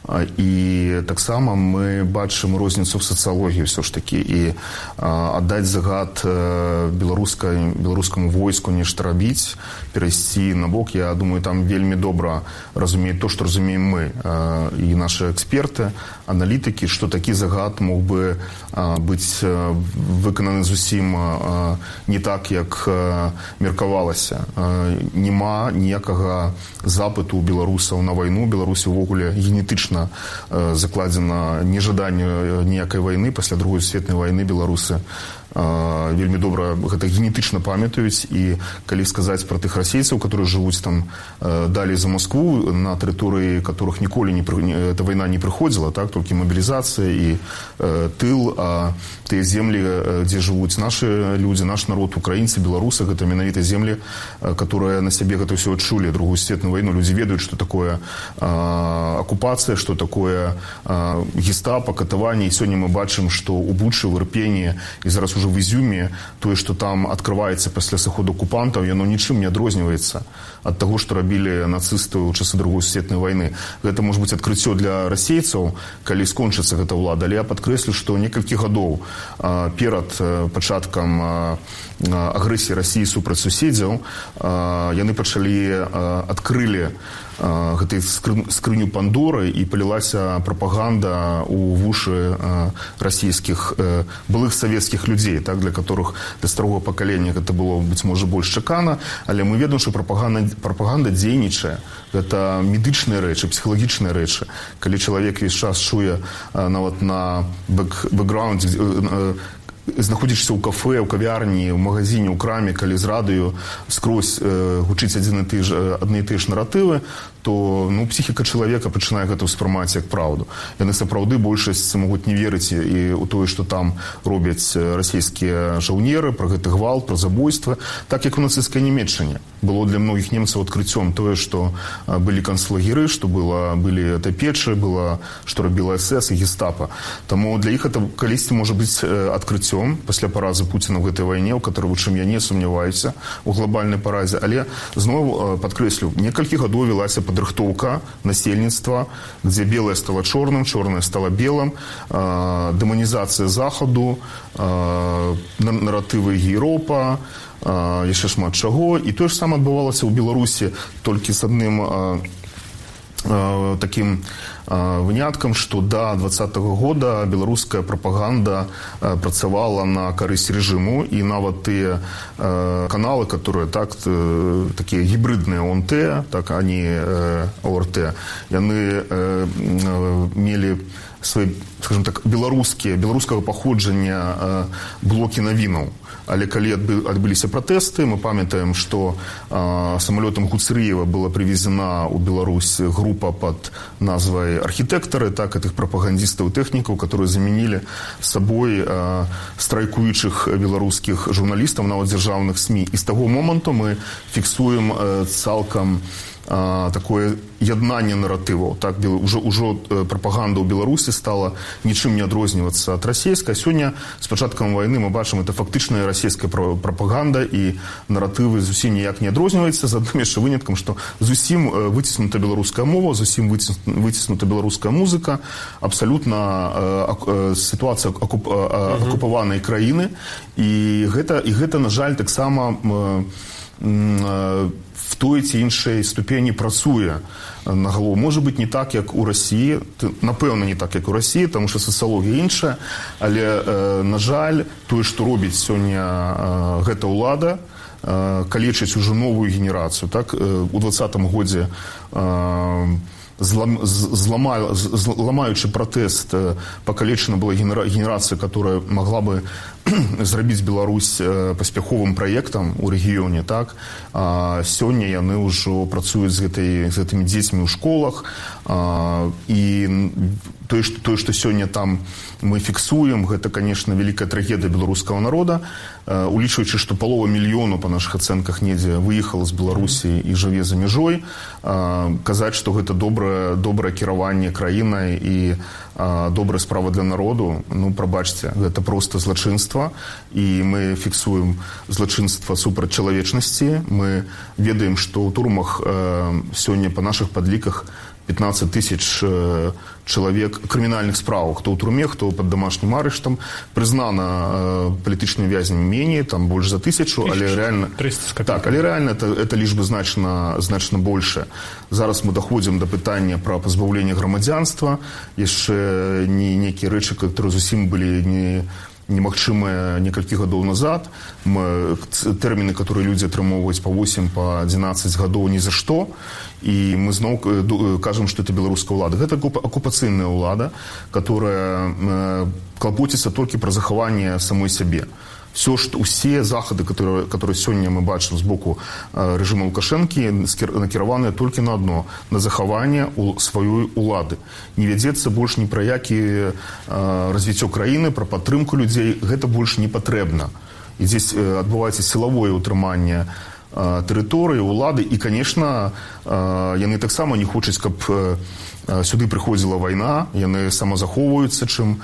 І таксама мы бачым розніцу в сацыялогіі ўсё ж такі. І аддаць загад беларускаму войску нешта рабіць, перайсці на бок, я думаю, там вельмі добра разумеюць то, што разумеем мы і нашы эксперты, аналітыкі, што такі загад мог бы быць выкананы зусім не так, як меркавалася. Нема ніякага запыту у беларусаў на вайну. Беларусі ўвогуле генетычна закладзена нежаданне ніякай вайны. Пасля Другой светнай вайны беларусы вельмі добра гэта генетычна памятаюць. І калі сказаць пра тых расейцаў, которые жывуць там далей за Москву, на тэрыторыі которых ніколі эта вайна не прыходзіла, так, толькі мабілізацыя і тыл, а тыя землі, дзе жывуць нашы людзі, наш народ, украінцы, беларусы, гэта менавіта землі, которые на сябе гэта ўсё адчулі, Другую светную вайну. Людзі ведаюць, што такое акупацыя, што такое гестапа, катаванне. І сёння мы бачым, што ў Бучы, ў Ірпені і зараз уже в Ізюме тое, што там адкрываецца пасля сыходу акупантаў, яно нічым не адрозніваецца ад таго, што рабілі нацысты ў часы Другой светнай вайны. Гэта можа быць адкрыццё для расейцаў, калі скончыцца гэта ўлада. Але я падкрэслю, што некалькі гадоў перад пачаткам агрэсіі Расіі супраць суседзяў яны адкрылі гэтай скрыню Пандоры, і палілася прапаганда ў вушы расійскіх былых савецкіх людзей, так, для которых для старого пакалення гэта было, быць можа, больш чакана. Але мы ведаем, што прапаганда дзейнічае. Гэта медычныя рэчы, псіхалагічныя рэчы. Калі чалавек весь час чуе нават на бэкграундзе, знаходзішся ў кафэ, ў кавярні, ў магазине, ў краме, калі з радыё скрозь гучыць адны і тыя ж наратывы, то, ну, псіхіка чалавека пачынае гэта ўспрымаць як праўду. Яны сапраўды большасць могуць не верыць і ў тое, што там робяць расійскія жаўнеры, пра гэты гвалт, пра забойствы. Так як у нацысцкай Нямецчыне было для многіх немцаў адкрыццём тое, што былі канцлагеры, што былі тапечы, што рабіла СС і гестапа. Таму для іх гэта калісьці можа быць адкрыццём пасля паразы Пуціна ў гэтай вайне, у которой, у чым я не сумняваюся, у глобальнай паразе. Але зноў падкрэслю, некалькі гадоў велася падрыхтоўка насельніцтва, дзе белае стала чорным, чорнае стала белым, дэманізацыя Захаду, наратывы гейропа, яшчэ шмат чаго. І тое ж саме адбывалася ў Беларусі, толькі з адным таким выняткам, што да 2020 года беларуская прапаганда працавала на карысць рэжыму, і нават тыя каналы, которые такія гібрыдныя ОНТ, так, а не ОРТ, яны мелі свае, скажем так, беларускага паходжання блокі навінаў. Але калі адбыліся пратэсты, мы памятаем, што самалётам Гуцрыева была прывезена ў Беларусь група пад назвай архітэктары, так, этих прапагандістаў і тэхнікаў, которые заменілі сабой страйкуючых беларускіх журналістаў, нават дзяржаўных СМІ. І з таго моманту мы фіксуем цалкам такое яднанне наратываў. Так, ужо прапаганда ў Беларусі стала нічым не адрознівацца ад расійскай. Сёння з пачаткам вайны мы бачым, это фактычная расійская прапаганда, і наратывы зусім ніяк не адрозніваюцца, з адным яшчэ выняткам, што зусім выціснута беларуская мова, зусім выціснута беларуская музыка, абсалютна сітуацыя акупаванай краіны, і гэта, на жаль, таксама в той ці іншай ступені працуе на галову. Можа быць, не так, як у Расіі, напэўна, не так, як у Расіі, тому што сацыялогія іншая, але, на жаль, тое, што робіць сёння гэта ўлада, калечыць ужо новую генерацыю. Так, у 2020 годзе зламаючы пратэст, пакалечана была генерацыя, которая могла бы зрабіць Беларусь паспяховым праектам у рэгіёне. Так? Сёння яны ўжо працуюць з гэтымі дзецьмі ў школах, і тое, што сёння там мы фіксуем, гэта, конечно, вялікая трагедыя беларускага народа, улічваючы, што палова мільёну, па нашых ацэнках, недзе выехала з Беларусі і жыве за мяжой, казаць, што гэта добрае кіраванне краінай і добрая справа для народу, ну, прабачце, гэта проста злачынства, і мы фіксуем злачынства супраць чалавечнасці. Мы ведаем, што ў турмах сёння па нашых падліках 15 тысяч чалавек крымінальных справаў. Хто ў турме, хто пад домашнім арыштам. Прызнана палітычнымі вязнямі меней, там больш за 1000, але реально... 300. Так, але реально это лічба значна большая. Зараз мы даходзім да пытання пра пазбаўленне грамадзянства, яшчэ нейкія рэчы, которые зусім былі немагчымыя некалькі гадоў назад. Тэрміны, которые людзі атрымоўваюць па 8, па 11 гадоў ні за што. І мы зноў кажам, што это беларуская ўлада. Гэта акупацыйная ўлада, которая клапоціцца толькі пра захаванне самой сябе. Усе захады, которые сёння мы бачым з боку рэжыма Лукашэнкі, накіраваныя толькі на адно – на захаванне сваёй улады. Не вядзецца больш ні пра які развіццё краіны, пра падтрымку людзей. Гэта больш не патрэбна. І здесь адбываецца сілавое ўтрыманне тэрыторыі, улады, і, конечно, яны таксама не хочуць, каб сюды прыходзіла вайна, яны самазахоўваюцца чым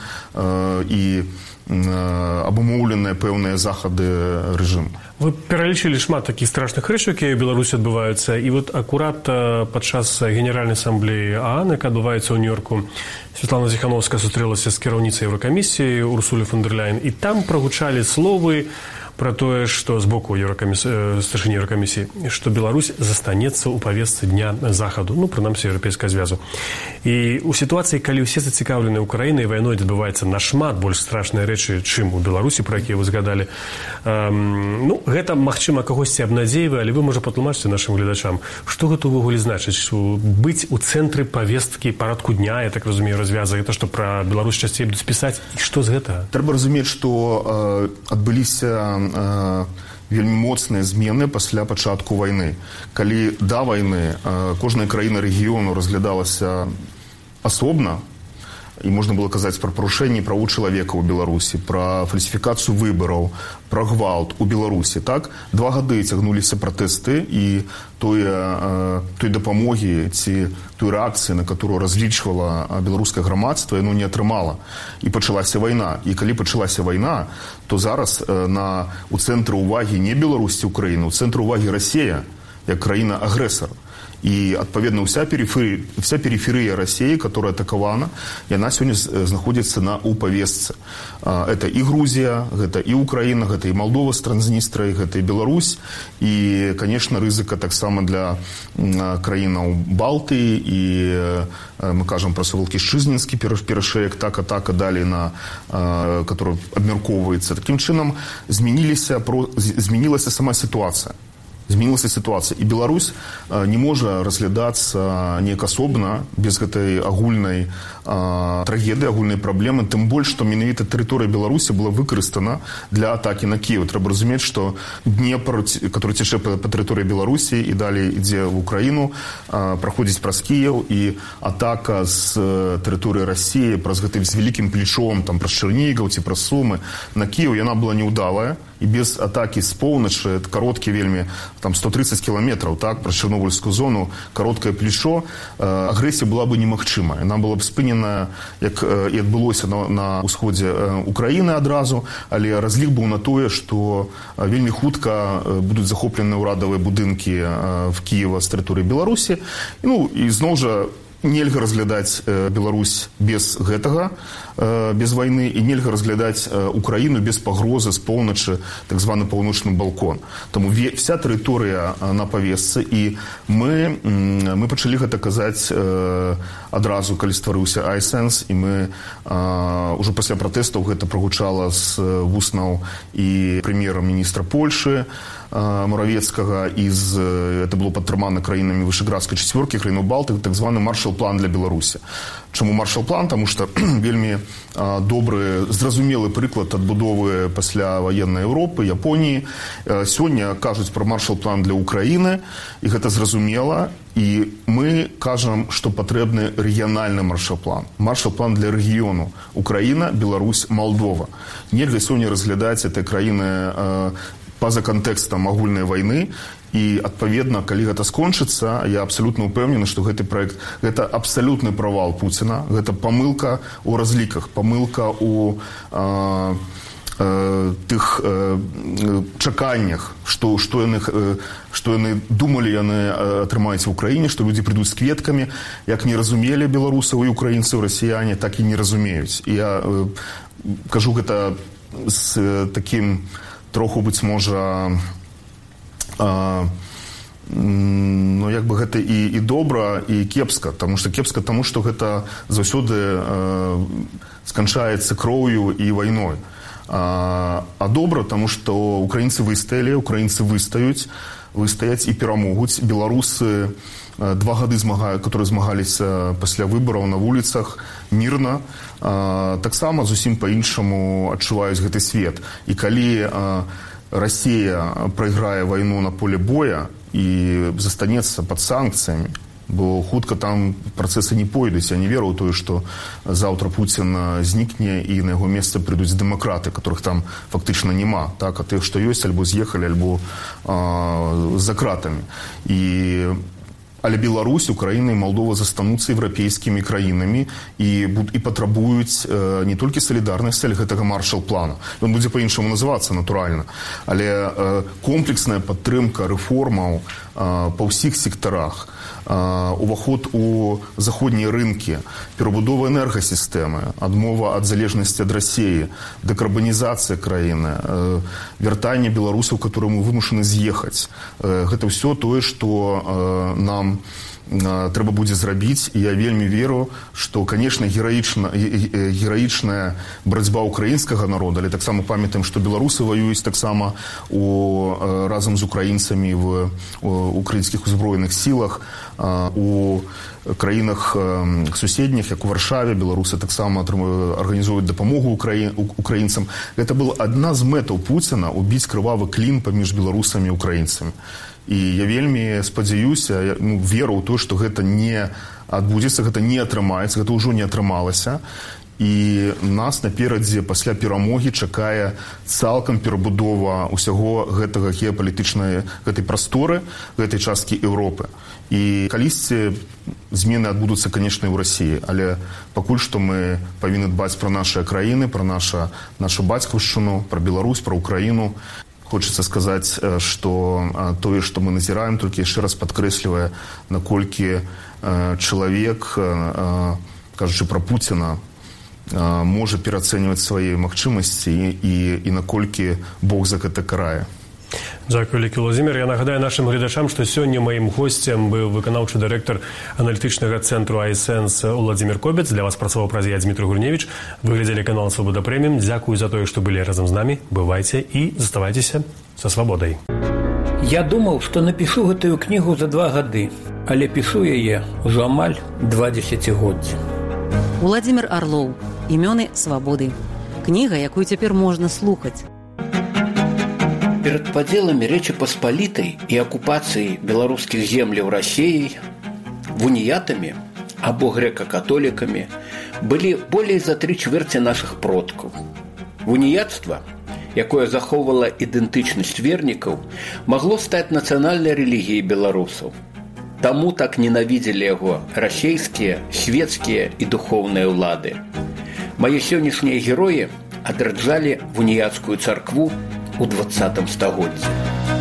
і абумоўленыя пэўныя захады рэжыму. Вы пералічылі шмат такіх страшных рэчаў, якія ў Беларусі адбываюцца, і вот акурат падчас генеральнай асамблеі ААН, яка адбываецца ў Нью-Йорку, Святлана Ціхановская сустрэлася з кіраўніцай Еўракамісіі Урсулай фон дэр Ляйен, і там прагучалі словы про тое, што з боку старшыні Еўракамісіі, што Беларусь застанецца ў павестцы дня захаду, ну, прынамсі, Еўрапейскага звязу. І ў сітуацыі, калі ўсе зацікаўленыя Украінай, вайной адбываецца нашмат больш страшныя рэчы, чым у Беларусі, про якія вы згадалі. Ну, гэта, магчыма, кагосьці абнадзейвае, але вы, можа, патлумачыце нашым гледачам, што гэта ўвогуле значыць? Быць у цэнтры павесткі парадку дня, я так разумею, развяза, гэта што пра Беларусь часцей будуць пісаць, і што з гэтага? Трэба разумець, што адбыліся вельмі моцныя змены пасля пачатку вайны. Калі да вайны кожная краіна рэгіёну разглядалася асобна, і можна было казаць пра парушэнні правоў чалавека ў Беларусі, пра фальсіфікацыю выбараў, пра гвалт у Беларусі. Так? 2 гады цягнуліся пратэсты, і той дапамогі ці той рэакцыі, на которую разлічвала беларускае грамадства, яно не атрымала. І пачалася вайна. І калі пачалася вайна, то зараз у цэнтры ўвагі не Беларусь ці Украіна, у цэнтры ўвагі Расія, як краіна-агрэсар. І, адпаведна, вся периферыя Расіі, которая атакавана, яна сёння знаходзіцца ў павестцы. Это і Грузія, гэта і Украіна, гэта і Малдова з Транзністрай, гэта і Беларусь. І, конечно, рызыка таксама для краінаў Балтыі, і мы кажам пра Сувалкі-Шчызнінскі перашэек, атака далей, который абмяркоўваецца. Такім чынам змянілася сама сітуацыя. Змянілася сітуацыя. І Беларусь не можа разглядацца неяк асобна, без гэтай агульнай трагедыі, агульнай праблемы, тым больш, што менавіта тэрыторыя Беларусі была выкарыстана для атакі на Кіеў. Трэба разумець, што Днепр, который цячэ па тэрыторыі Беларусі і далей ідзе в Украіну, праходзіць праз Кіеў, і атака з тэрыторыі Расіі праз гэты з вялікім плечом, там праз Чэрнігаў ці праз Сумы на Кіеў, яна была неўдалая, і без атакі з поўначы, кароткі вельмі, там 130 кіламетраў, так, праз Чарнобыльскую зону, кароткае плечо, агрэсія была бы немагчымая. Яна была б спынена, як і адбылося на ўсходзе Украіны адразу, але разлік быў на тое, што вельмі хутка будуць захоплены ўрадавыя будынкі в Кіева з тэрыторыі Беларусі. Ну, і зноў жа, нельга разглядаць Беларусь без гэтага, без вайны, і нельга разглядаць Украіну без пагрозы з поўначы, так званы паўночны балкон. Таму вся тэрыторыя на павестцы, і мы пачалі гэта казаць адразу, калі стварыўся iSense, і мы ўжо пасля пратэстаў гэта прагучала з вуснаў і прэм'ера-міністра Польшы Моравецкага, і это было падтрымана краінамі Вышэградскай чацвёркі, краінаў Балтыкі, так званы маршал-план для Беларусі. Чаму маршал-план? Таму што вельмі добры, зразумелы прыклад адбудовы пасля ваеннай Еўропы, Японіі. Сёння кажуць пра маршал-план для Украіны, і гэта зразумела, і мы кажам, што патрэбны рэгіянальны маршал-план. Маршал-план для рэгіёну. Украіна, Беларусь, Малдова. Нельга сёння разглядаць этой краіны па-за кантэкстам агульнай вайны, і, адпаведна, калі гэта скончыцца, я абсалютна ўпэўнены, што гэты праект – гэта абсалютны правал Пуціна, гэта памылка ў разліках, памылка ў тых чаканнях, што яны думалі, яны атрымаюць в Украіне, што людзі прыйдуць з кветкамі, як не разумелі беларусаў і украінцаў, расіяне, так і не разумеюць. І я кажу гэта з такім троху, быць можа, ну, як бы гэта і добра, і кепска. Таму што кепска, таму што гэта заўсёды сканчаецца кроўю і вайной. А добра, таму што украінцы выстаялі, украінцы выстаяць і перамогуць. Беларусы 2 гады, которые змагаліся пасля выбараў на вуліцах, мірна, таксама зусім па-іншаму адчуваюць гэты свет. І калі Расія прайграе вайну на поле боя і застанецца пад санкцыямі, бо хутка там працэсы не пойдуць. Я не веру ў тое, што заўтра Пуцін знікне і на яго месца прыйдуць дэмакраты, которых там фактычна няма, так, а тых, што ёсць, альбо з'ехалі, альбо за кратамі. Але Беларусь, Украіна і Малдова застануцца еўрапейскімі краінамі і патрабуюць не толькі салідарнасці, але гэтага маршал-плана. Ён будзе па-іншаму называцца, натуральна. Але комплексная падтрымка рэформаў па ўсіх сектарах, уваход у заходнія рынкі, перабудова энергасістэмы, адмова ад залежнасці ад Расіі, дэкарбанізацыя краіны, вяртанне беларусаў, которые мы вымушаны з'ехаць. Гэта ўсё тое, што нам трэба будзе зрабіць, і я вельмі веру, што, конечно, гераічная барацьба украінскага народа, але таксама памятаем, што беларусы ваююць таксама разам з украінцамі в украінскіх узброеных сілах, у краінах суседніх, як у Варшаве, беларусы таксама арганізуюць дапамогу украінцам. Гэта была адна з мэтаў Пуціна – убіць крывавы клін паміж беларусамі і украінцамі. І я вельмі спадзяюся, веру ў тое, што гэта не адбудзецца, гэта не атрымаецца, гэта ўжо не атрымалася. І нас наперадзе пасля перамогі чакае цалкам перабудова ўсяго гэтага геапалітычнай гэтай прасторы, гэтай часткі Еўропы. І калісьці змены адбудуцца, конечно, і ў Расіі, але пакуль што мы павінны дбаць пра нашыя краіны, пра нашу бацькаўшчыну, пра Беларусь, пра Украіну. Хочется сказаць, што тое, што мы назіраем, толькі яшчэ раз падкрэслівае, наколькі чалавек, кажучы пра Пуціна, можа пераацэньваць свае магчымасці і наколькі Бог за гэта карае. Дзякуй, вялікі Владзімір. Я нагадаю нашым гледачам, што сёння маім госцем быў выканаўчы дырэктар аналітычнага цэнтру iSense Владзімір Кобец. Для вас працаваў праз я, Дмітрий Гурневіч. Вы глядзелі канал Свабода Прэміум. Дзякуй за тое, што былі разам з намі. Бывайце і заставайцеся са свабодай. Я думаў, што напішу гэтую кнігу за 2 гады, але пішу яе ўжо амаль 2 дзесяцігоддзі. Уладзімір Арлоў. Імёны свабоды. Кніга, якую цяпер можна слухаць. Перед поделами Речи Посполитой и оккупацией белорусских землей Россией, вуниятами, або греко-католиками, были более за 3/4 наших продков. Вуніяцтва, якое захоўвала ідэнтычнасць вернікаў, магло стаць нацыянальнай рэлігіяй беларусаў. Таму так ненавідзелі яго расейскія, свецкія і духоўныя ўлады. Мае сённяшнія героі адраджалі вуніяцкую царкву у 20 стагоддзі.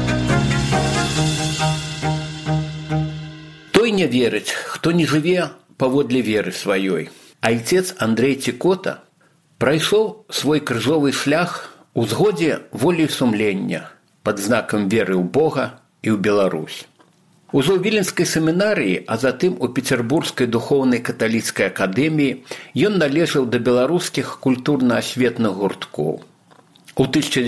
Той не верыць, хто не жыве паводле веры сваёй. Айцец Андрэй Цікота прайшоў свой крыжовы шлях у згодзе волі і сумлення пад знакам веры ў Бога і ў Беларусь. Ужо ў Віленскай семінарыі, а затым у Петербургскай духоўнай каталіцкай акадэміі ён належаў да беларускіх культурна-асветных гурткоў. У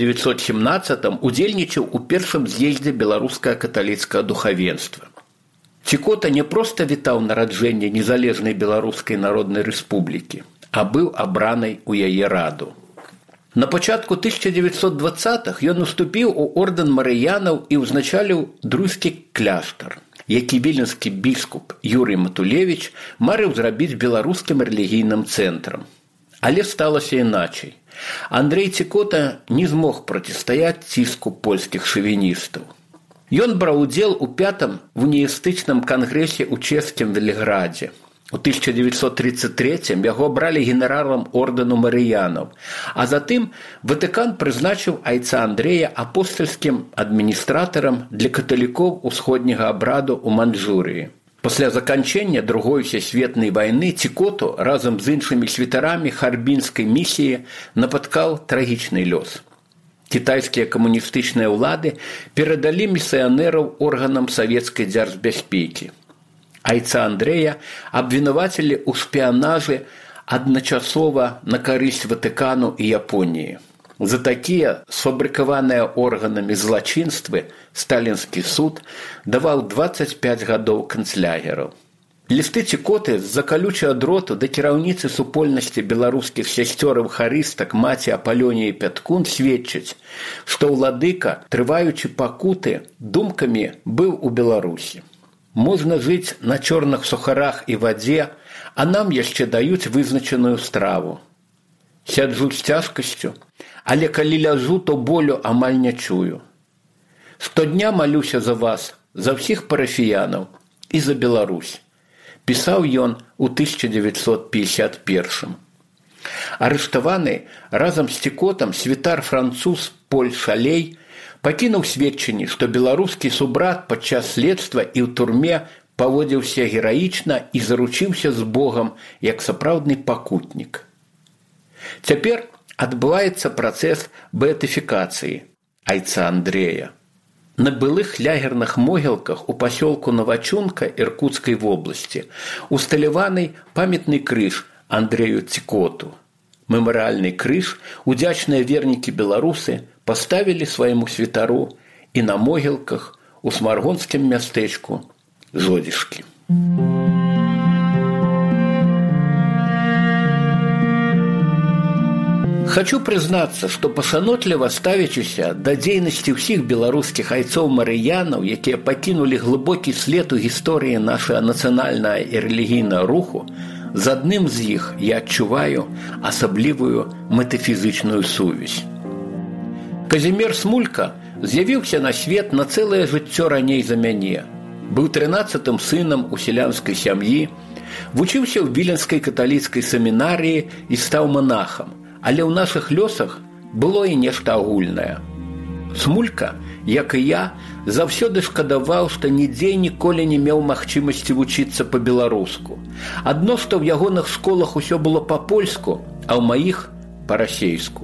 1917-м удзельнічаў у першым з'ездзе беларускае каталіцкае духавенства. Цікота не проста вітаў нараджэнне незалежнай Беларускай Народнай Рэспублікі, а быў абранай у яе раду. На пачатку 1920-х ён уступіў у ордэн марыянаў і ўзначаліў друзькі кляштар, які віленскі біскуп Юрый Матулевіч марыў зрабіць беларускім рэлігійным цэнтрам. Але сталася іначай. Андрэй Цікота не змог процістаяць ціску польскіх шавіністаў. Ён браў удзел у 5-м вуніістычным кангрэсе ў чэшскім Веліградзе. У 1933-м яго абралі генералам ордэну марыянаў, а затым Ватыкан прызначыў айца Андрэя апостальскім адміністратарам для каталікоў усходняга абраду ў Маньчжурыі. Пасля заканчэння Другой сусветнай вайны Цікоту разам з іншымі святарамі харбінскай місіі напаткаў трагічны лёс. Кітайскія камуністычныя ўлады перадалі місіянераў органам савецкай дзяржбяспекі. Айца Андрэя абвінавацілі ў шпіянажы адначасова на карысць Ватыкану і Японіі. За такія сфабрыкаваныя органамі злачынствы сталінскі суд даваў 25 гадоў канцлягераў. Лісты Цікоты з-за калючага дроту да кіраўніцы супольнасці беларускіх сясцёраў-харыстак маці Апалёніі Пяткун сведчаць, што ўладыка, трываючы пакуты, думкамі быў у Беларусі. Можна жыць на чорных сухарах і вадзе, а нам яшчэ даюць вызначаную страву. Сяджу з цяжкасцю, але калі ляжу, то болю амаль не чую. Штодня малюся за вас, за ўсіх парафіянаў і за Беларусь. Пісаў ён у 1951-м. Арыштаваны разам з Цікотам святар француз Поль Шалей пакінуў сведчанні, што беларускі субрат падчас следства і ў турме паводзіўся гераічна і заручыўся з Богам як сапраўдны пакутнік. Цяпер адбываецца працэс беатыфікацыі айца Андрэя. На былых лягерных могілках у пасёлку Новачунка Іркуцкай вобласці усталяваны памятны крыж Андрэю Цікоту. Мемарыяльны крыж удзячныя вернікі беларусы паставілі свайму святару і на могілках у смаргонскім мястэчку Жодзішкі. Хочу прызнацца, што пашанотліва ставячыся да дзейнасці ўсіх беларускіх айцоў-марыянаў, якія пакінулі глыбокі след у гісторыі нашага нацыянальнага і рэлігійнага руху, з адным з іх я адчуваю асаблівую метафізычную сувязь. Казімір Смулька з'явіўся на свет на цэлае жыццё раней за мяне. Быў 13-м сынам у сялянскай сям'і, вучыўся ў Віленскай каталіцкай семінарыі і стаў манахам. Але ў нашых лёсах было і нешта агульнае. Смулька, як і я, заўсёды шкадаваў, што нідзе ніколі не меў магчымасці вучыцца па-беларуску. Адно, што ў ягоных школах усё было па-польску, а ў маіх па-расейску.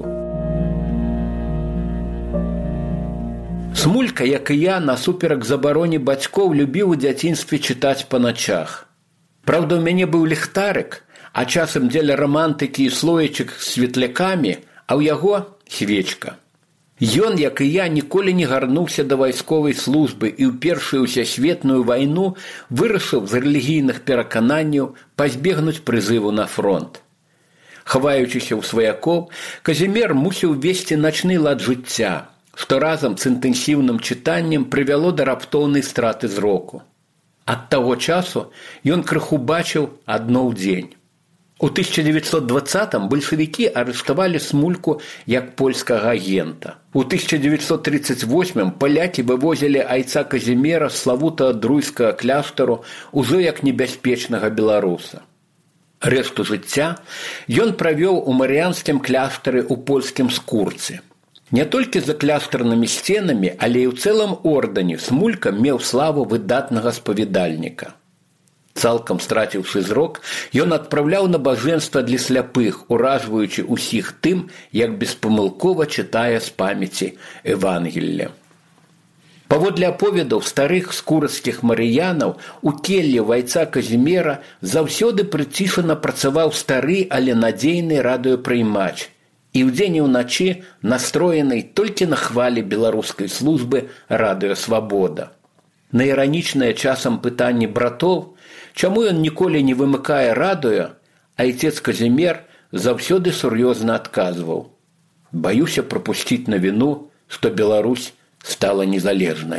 Смулька, як і я, насуперак забароне бацькоў, любіў у дзяцінстве чытаць па начах. Праўда, у мяне быў ліхтарык, а часам дзеля романтыкі і слоечак з светлякамі, а ў яго свечка. Ён, як і я, ніколі не гарнуўся да вайсковай службы і ў першую ўсясветную вайну вырашыў з рэлігійных перакананняў пазбегнуць прызыву на фронт. Хаваючыся ў сваякоў, Казімір мусіў весці начны лад жыцця, што разам з інтэнсіўным чытаннем прывяло да раптоўнай страты зроку. Ад таго часу ён крыху бачыў адно ў дзень. У 1920-м бальшавікі арыштавалі Смульку як польскага агента. У 1938-м палякі вывозілі айца Казіміра з славутага друйскага кляштару ўжо як небяспечнага беларуса. Рэшту жыцця ён правёў у марыянскім кляштары ў польскім Скурцы. Не толькі за кляштарнымі сценамі, але і ў цэлым ордэне Смулька меў славу выдатнага спавядальніка. Цалкам страціўшы зрок, ён адпраўляў набажэнства для сляпых, уражваючы ўсіх тым, як беспамылкова чытае з памяці Евангелля. Паводле аповедаў старых скурацкіх марыянаў, у келлі айца Казіміра заўсёды прыцішана працаваў стары, але надзейны радыёпрыймач, і ўдзень і ўначы настроены толькі на хвалі беларускай службы «Радыё Свабода». На іранічнае часам пытанне братоў, чаму ён ніколі не вымыкае радыё, айцец Казімір заўсёды сур'ёзна адказваў: «Баюся прапусціць навіну, што Беларусь стала незалежная».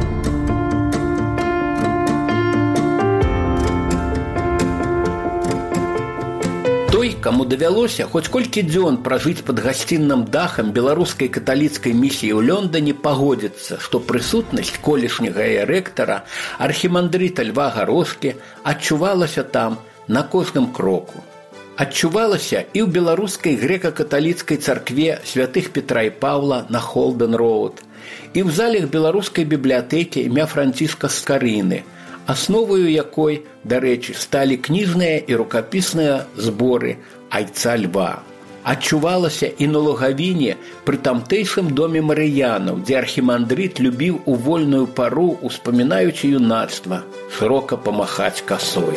Той, каму давялося хоць колькі дзён пражыць пад гасцінным дахам беларускай каталіцкай місіі ў Лондоне, пагодзіцца, што прысутнасць колішняга рэктара архімандрыта Льва Гарошкі адчувалася там на кожным кроку. Адчувалася і ў беларускай грэка-каталіцкай царкве святых Петра і Паўла на Холден-роуд, і ў залях беларускай бібліятэкі імя Францішка Скарыны, асноваю якой, дарэчы, сталі кніжныя і рукапісныя зборы айца Льва. Адчувалася і на Лугавіне пры тамтэйшым доме марыянаў, дзе архімандрыт любіў у вольную пару, успамінаючы юнацтва, шырока памахаць касой.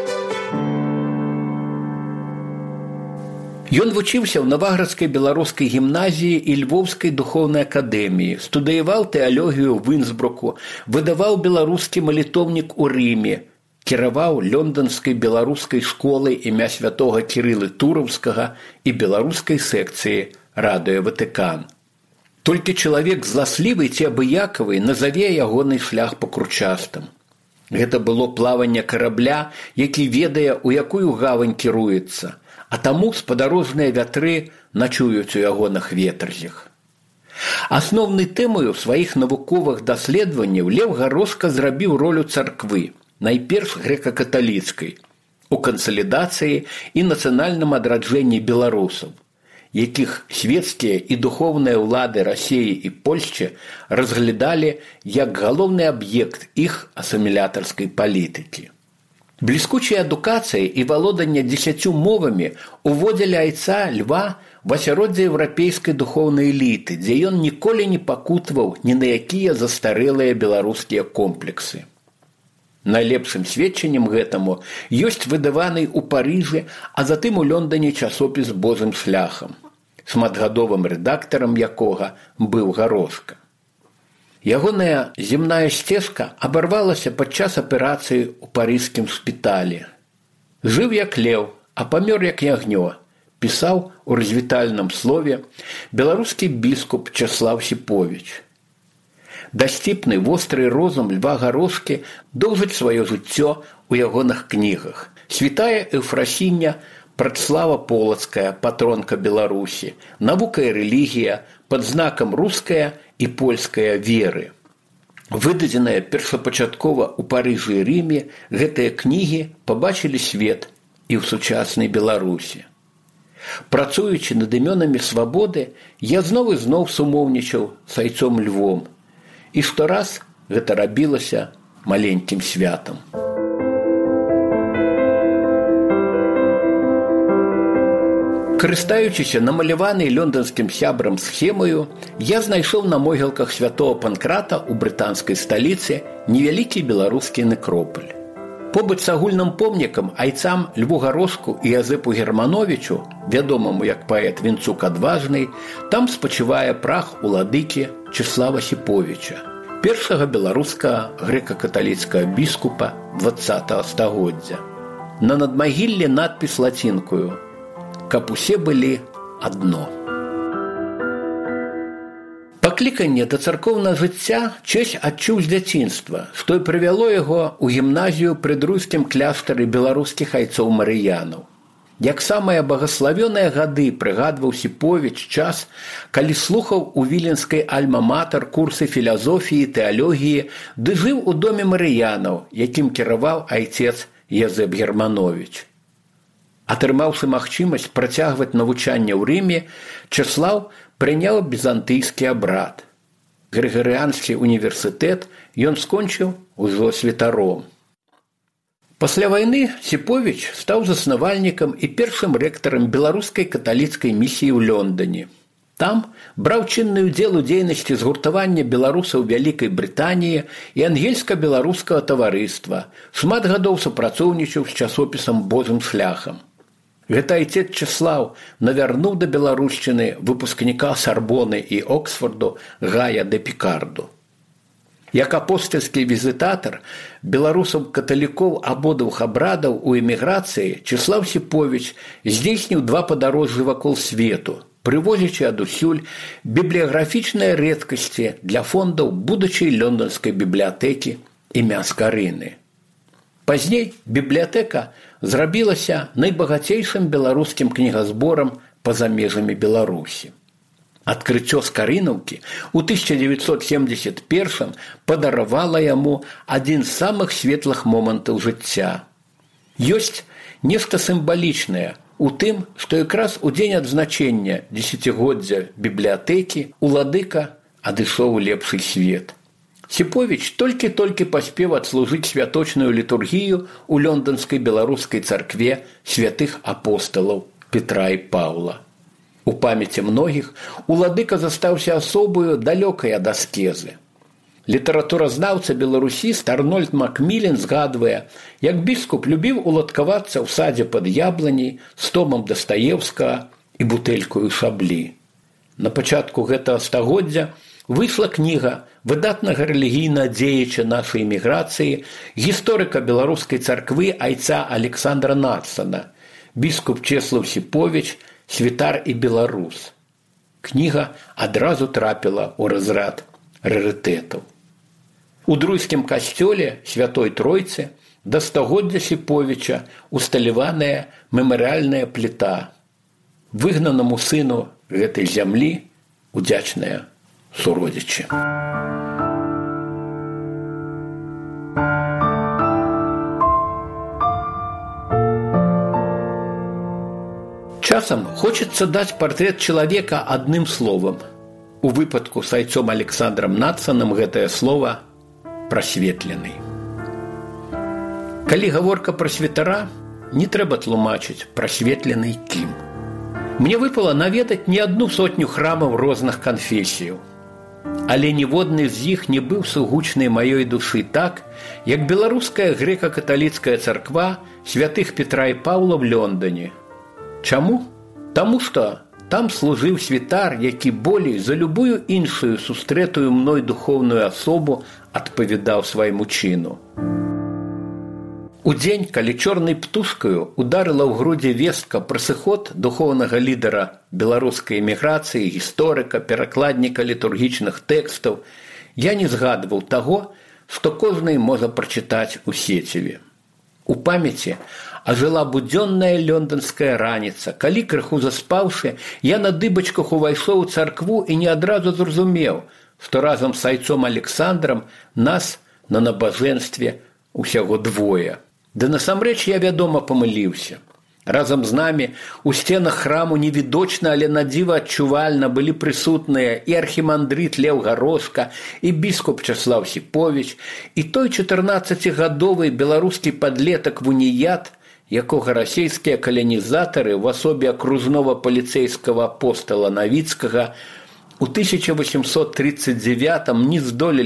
Ён вучыўся ў Наваградскай беларускай гімназіі і Львоўскай духоўнай акадэміі, студыяваў тэалогію ў Інсбруку, выдаваў беларускі малітоўнік у Рыме, кіраваў лёнданскай беларускай школай імя святога Кірылы Тураўскага і беларускай секцыі «Радыё Ватыкан». Толькі чалавек зласлівы ці абыякавы назаве ягоны шлях пакручастым. Гэта было плаванне карабля, які ведае, у якую гавань кіруецца, а таму спадарожныя вятры начуюць у ягоных ветразях. Асноўнай тэмаю сваіх навуковых даследаванняў Леў Гарошка зрабіў ролю царквы, найперш грэка-каталіцкай, у кансалідацыі і нацыянальным адраджэнні беларусаў, якіх свецкія і духоўныя ўлады Расіі і Польшчы разглядалі як галоўны аб'ект іх асімілятарскай палітыкі. Бліскучая адукацыя і валоданне 10 мовамі уводзілі айца Льва в асяроддзе еўрапейскай духоўнай эліты, дзе ён ніколі не пакутаваў ні на якія застарэлыя беларускія комплексы. Найлепшым сведчаннем гэтаму ёсць выдаваны ў Парыжы, а затым у Лондоне часопіс «Божым шляхам», шматгадовым рэдактарам якога быў Гарошка. Ягоная земная сцежка абарвалася падчас аперацыі ў парыжскім шпіталі. «Жыў як леў, а памёр як ягнё», пісаў у развітальным слове беларускі біскуп Часлаў Сіповіч. Дасціпны востры розум Льва Гарошкі доўжыць сваё жыццё ў ягоных кнігах. Святая Эўфрасіння, Прадслава Полацкая, патронка Беларусі, Навука і рэлігія, пад знакам руская і польская веры. Выдадзеныя першапачаткова ў Парыжы і Рыме, гэтыя кнігі пабачылі свет і ў сучаснай Беларусі. Працуючы над імёнамі свабоды, я зноў і зноў сумоўнічаў з айцом Львом. І штораз гэта рабілася маленькім святам. Карыстаючыся намаляванай лёнданскім сябрам схемаю, я знайшоў на могілках святого Панкрата ў брытанскай сталіцы невялікі беларускі некропаль. Побач з агульным помнікам айцам Льву Гарошку і Язэпу Германовичу, вядомаму як паэт Вінцук Адважны, там спачывае прах уладыкі Чеслава Сіповіча, першага беларускага грэка-каталіцкага біскупа 20-го стагоддзя. На надмагіллі надпіс лацінкаю «Каб усе былі адно». Пакліканне да царкоўнага жыцця Чэсь адчуў з дзяцінства, што і прывяло яго ў гімназію пры друйскім кляштары беларускіх айцоў марыянаў. Як самыя багаславёныя гады прыгадваў Сіповіч час, калі слухаў у віленскай альма-матэр курсы філазофіі, тэалогіі, ды жыў у доме марыянаў, якім кіраваў айцец Язэп Германович. Атрымаўшы магчымасць працягваць навучанне ў Рыме, Чэслаў прыняў візантыйскі абрад. Грыгарыанскі універсітэт ён скончыў ужо святаром. Пасля вайны Сіповіч стаў заснавальнікам і першым рэктарам беларускай каталіцкай місіі ў Лондоне. Там браў чынны ўдзел у дзейнасці згуртавання беларусаў Вялікай Брытаніі і ангельска-беларускага таварыства, шмат гадоў супрацоўнічаў з часопісам «Божым шляхам». Гэта айцец Чэслаў навярнуў да беларушчыны выпускніка Сарбоны і Оксфорду Гая де Пікарду. Як апостальскі візітатар беларусаў-каталікоў абодвух абрадаў у эміграцыі Чэслаў Сіповіч здзейсніў 2 падарожжы вакол свету, прывозячы адусюль бібліяграфічныя рэдкасці для фондаў будучай лондонскай бібліятэкі імя Скарыны. Пазней бібліятэка зрабілася найбагацейшым беларускім кнігазборам па-за межамі Беларусі. Адкрыццё Скарынаўкі ў 1971 падаравала яму адзін з самых светлых момантаў жыцця. Ёсць нешта сімвалічнае у тым, што якраз у дзень адзначэння дзесяцігоддзя бібліятэкі уладыка адышоў у лепшы свет. Сіповіч толькі-толькі паспеў адслужыць святочную літургію ў лёндонскай беларускай царкве святых апосталаў Петра і Паўла. У памяці многіх уладыка застаўся асобаю далёкай ад аскезы. Літаратуразнаўца беларусіст Арнольд Макмілен згадвае, як біскуп любіў уладкавацца ў садзе пад ябланяй з томам Дастаеўскага і бутэлькаю шаблі. На пачатку гэтага стагоддзя выйшла кніга выдатнага рэлігійнага дзеяча нашай эміграцыі, гісторыка беларускай царквы айца Александра Надсона, біскуп Чэслаў Сіповіч, святар і беларус. Кніга адразу трапіла ў разрад рарытэтаў. У друйскім касцёле Святой Тройцы да стагоддзя Сіповіча усталяваная мемарыяльная пліта. Выгнанаму сыну гэтай зямлі удзячныя суродзічы. Часам хочется даць партрэт чалавека адным словам. У выпадку з айцом Александром Надсоном гэтае слова прасветлены. Калі гаворка пра святара, не трэба тлумачыць прасветлены кім. Мне выпала наведаць не 100 храмаў розных канфесіяў. Але ніводны з іх не быў сугучнай маёй душы так, як беларуская грэка-каталіцкая царква святых Петра і Паўла в Лондоне. Чаму? Таму што там служыў святар, які болей за любую іншую сустрэтую мной духоўную асобу адпавядаў свайму чыну. У дзень, калі чорнай птушкаю ударыла ў грудзі вестка пра сыход духоўнага лідара беларускай эміграцыі, гісторыка, перакладніка літургічных тэкстаў, я не згадваў таго, што кожны можа прачытаць у сеціве. У памяці ажыла будзённая лёндонская раніца, калі, крыху заспаўшы, я на дыбачках увайшоў у царкву і не адразу зразумеў, што разам з айцом Александром нас на набажэнстве усяго 2. Ды насамрэч я, вядома, памыліўся. Разам з намі у сценах храму невідочна, але надзіва адчувальна былі прысутныя і архімандрыт Леў Гарошка, і біскуп Чэслаў Сіповіч, і той 14-гадовы беларускі падлетак Вуніят, якога расійскія каланізатары в асобе акружнога паліцэйскага апостала Навіцкага у 1839 не здолелі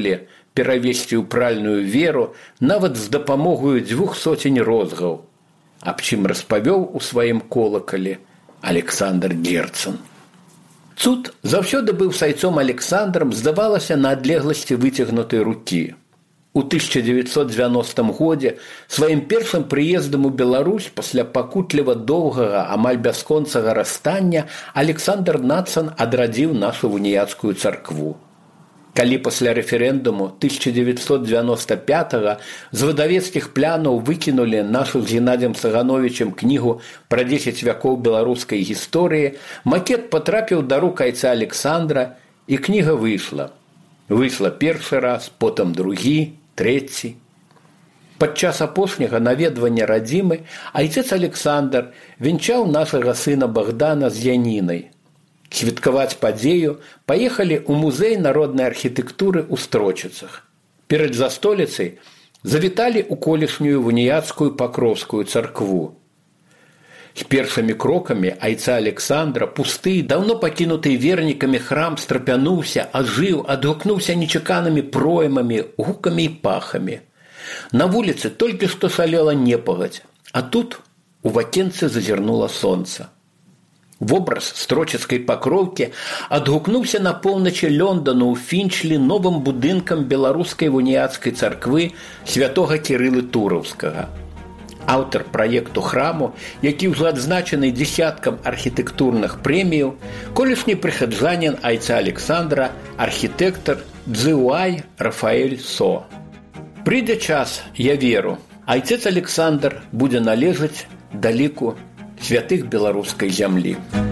перавесці ў пральную веру нават з дапамогою 200 розгаў, аб чым распавёў у сваім колакалі Александр Герцен. Цуд заўсёды быў сайцом Александрам, здавалася, на адлегласці выцягнутай рукі. У 1990 годзе сваім першым прыездам у Беларусь пасля пакутліва доўгага, амаль бясконцага расстання Александр Нацан адрадзіў нашу уніяцкую царкву. Калі пасля рэферэндуму 1995-го з выдавецкіх плянаў выкінулі нашу з Геннадзем Сагановичем кнігу пра 10 вякоў беларускай гісторыі, макет патрапіў да рук айца Александра, і кніга выйшла. Выйшла першы раз, потым другі, трэці. Падчас апошняга наведвання радзімы айцец Александр венчаў нашага сына Богдана з Янінай. Святкаваць падзею паехалі ў музей народнай архітэктуры ў Строчыцах. Перад застоліцай завіталі ў колішнюю уніяцкую Пакроўскую царкву. З першымі крокамі айца Александра пусты, даўно пакінуты вернікамі храм страпянуўся, ажыў, адгукнуўся нечаканымі проймамі, гукамі і пахамі. На вуліцы толькі што шалела непагадзь, а тут у вакенцы зазірнула сонца. Вобраз строчыцкай Пакроўкі адгукнуўся на поўначы Лёндану ў Фінчлі новым будынкам беларускай уніяцкай царквы святога Кірылы Тураўскага. Аўтар праекту храму, які ўжо адзначаны дзесяткам архітэктурных прэміяў, колішні прыхаджанін айца Александра, архітэктар Дзюай Рафаэль Со. Прыйдзе час, я веру, айцец Александр будзе належаць да ліку святых беларускай зямлі.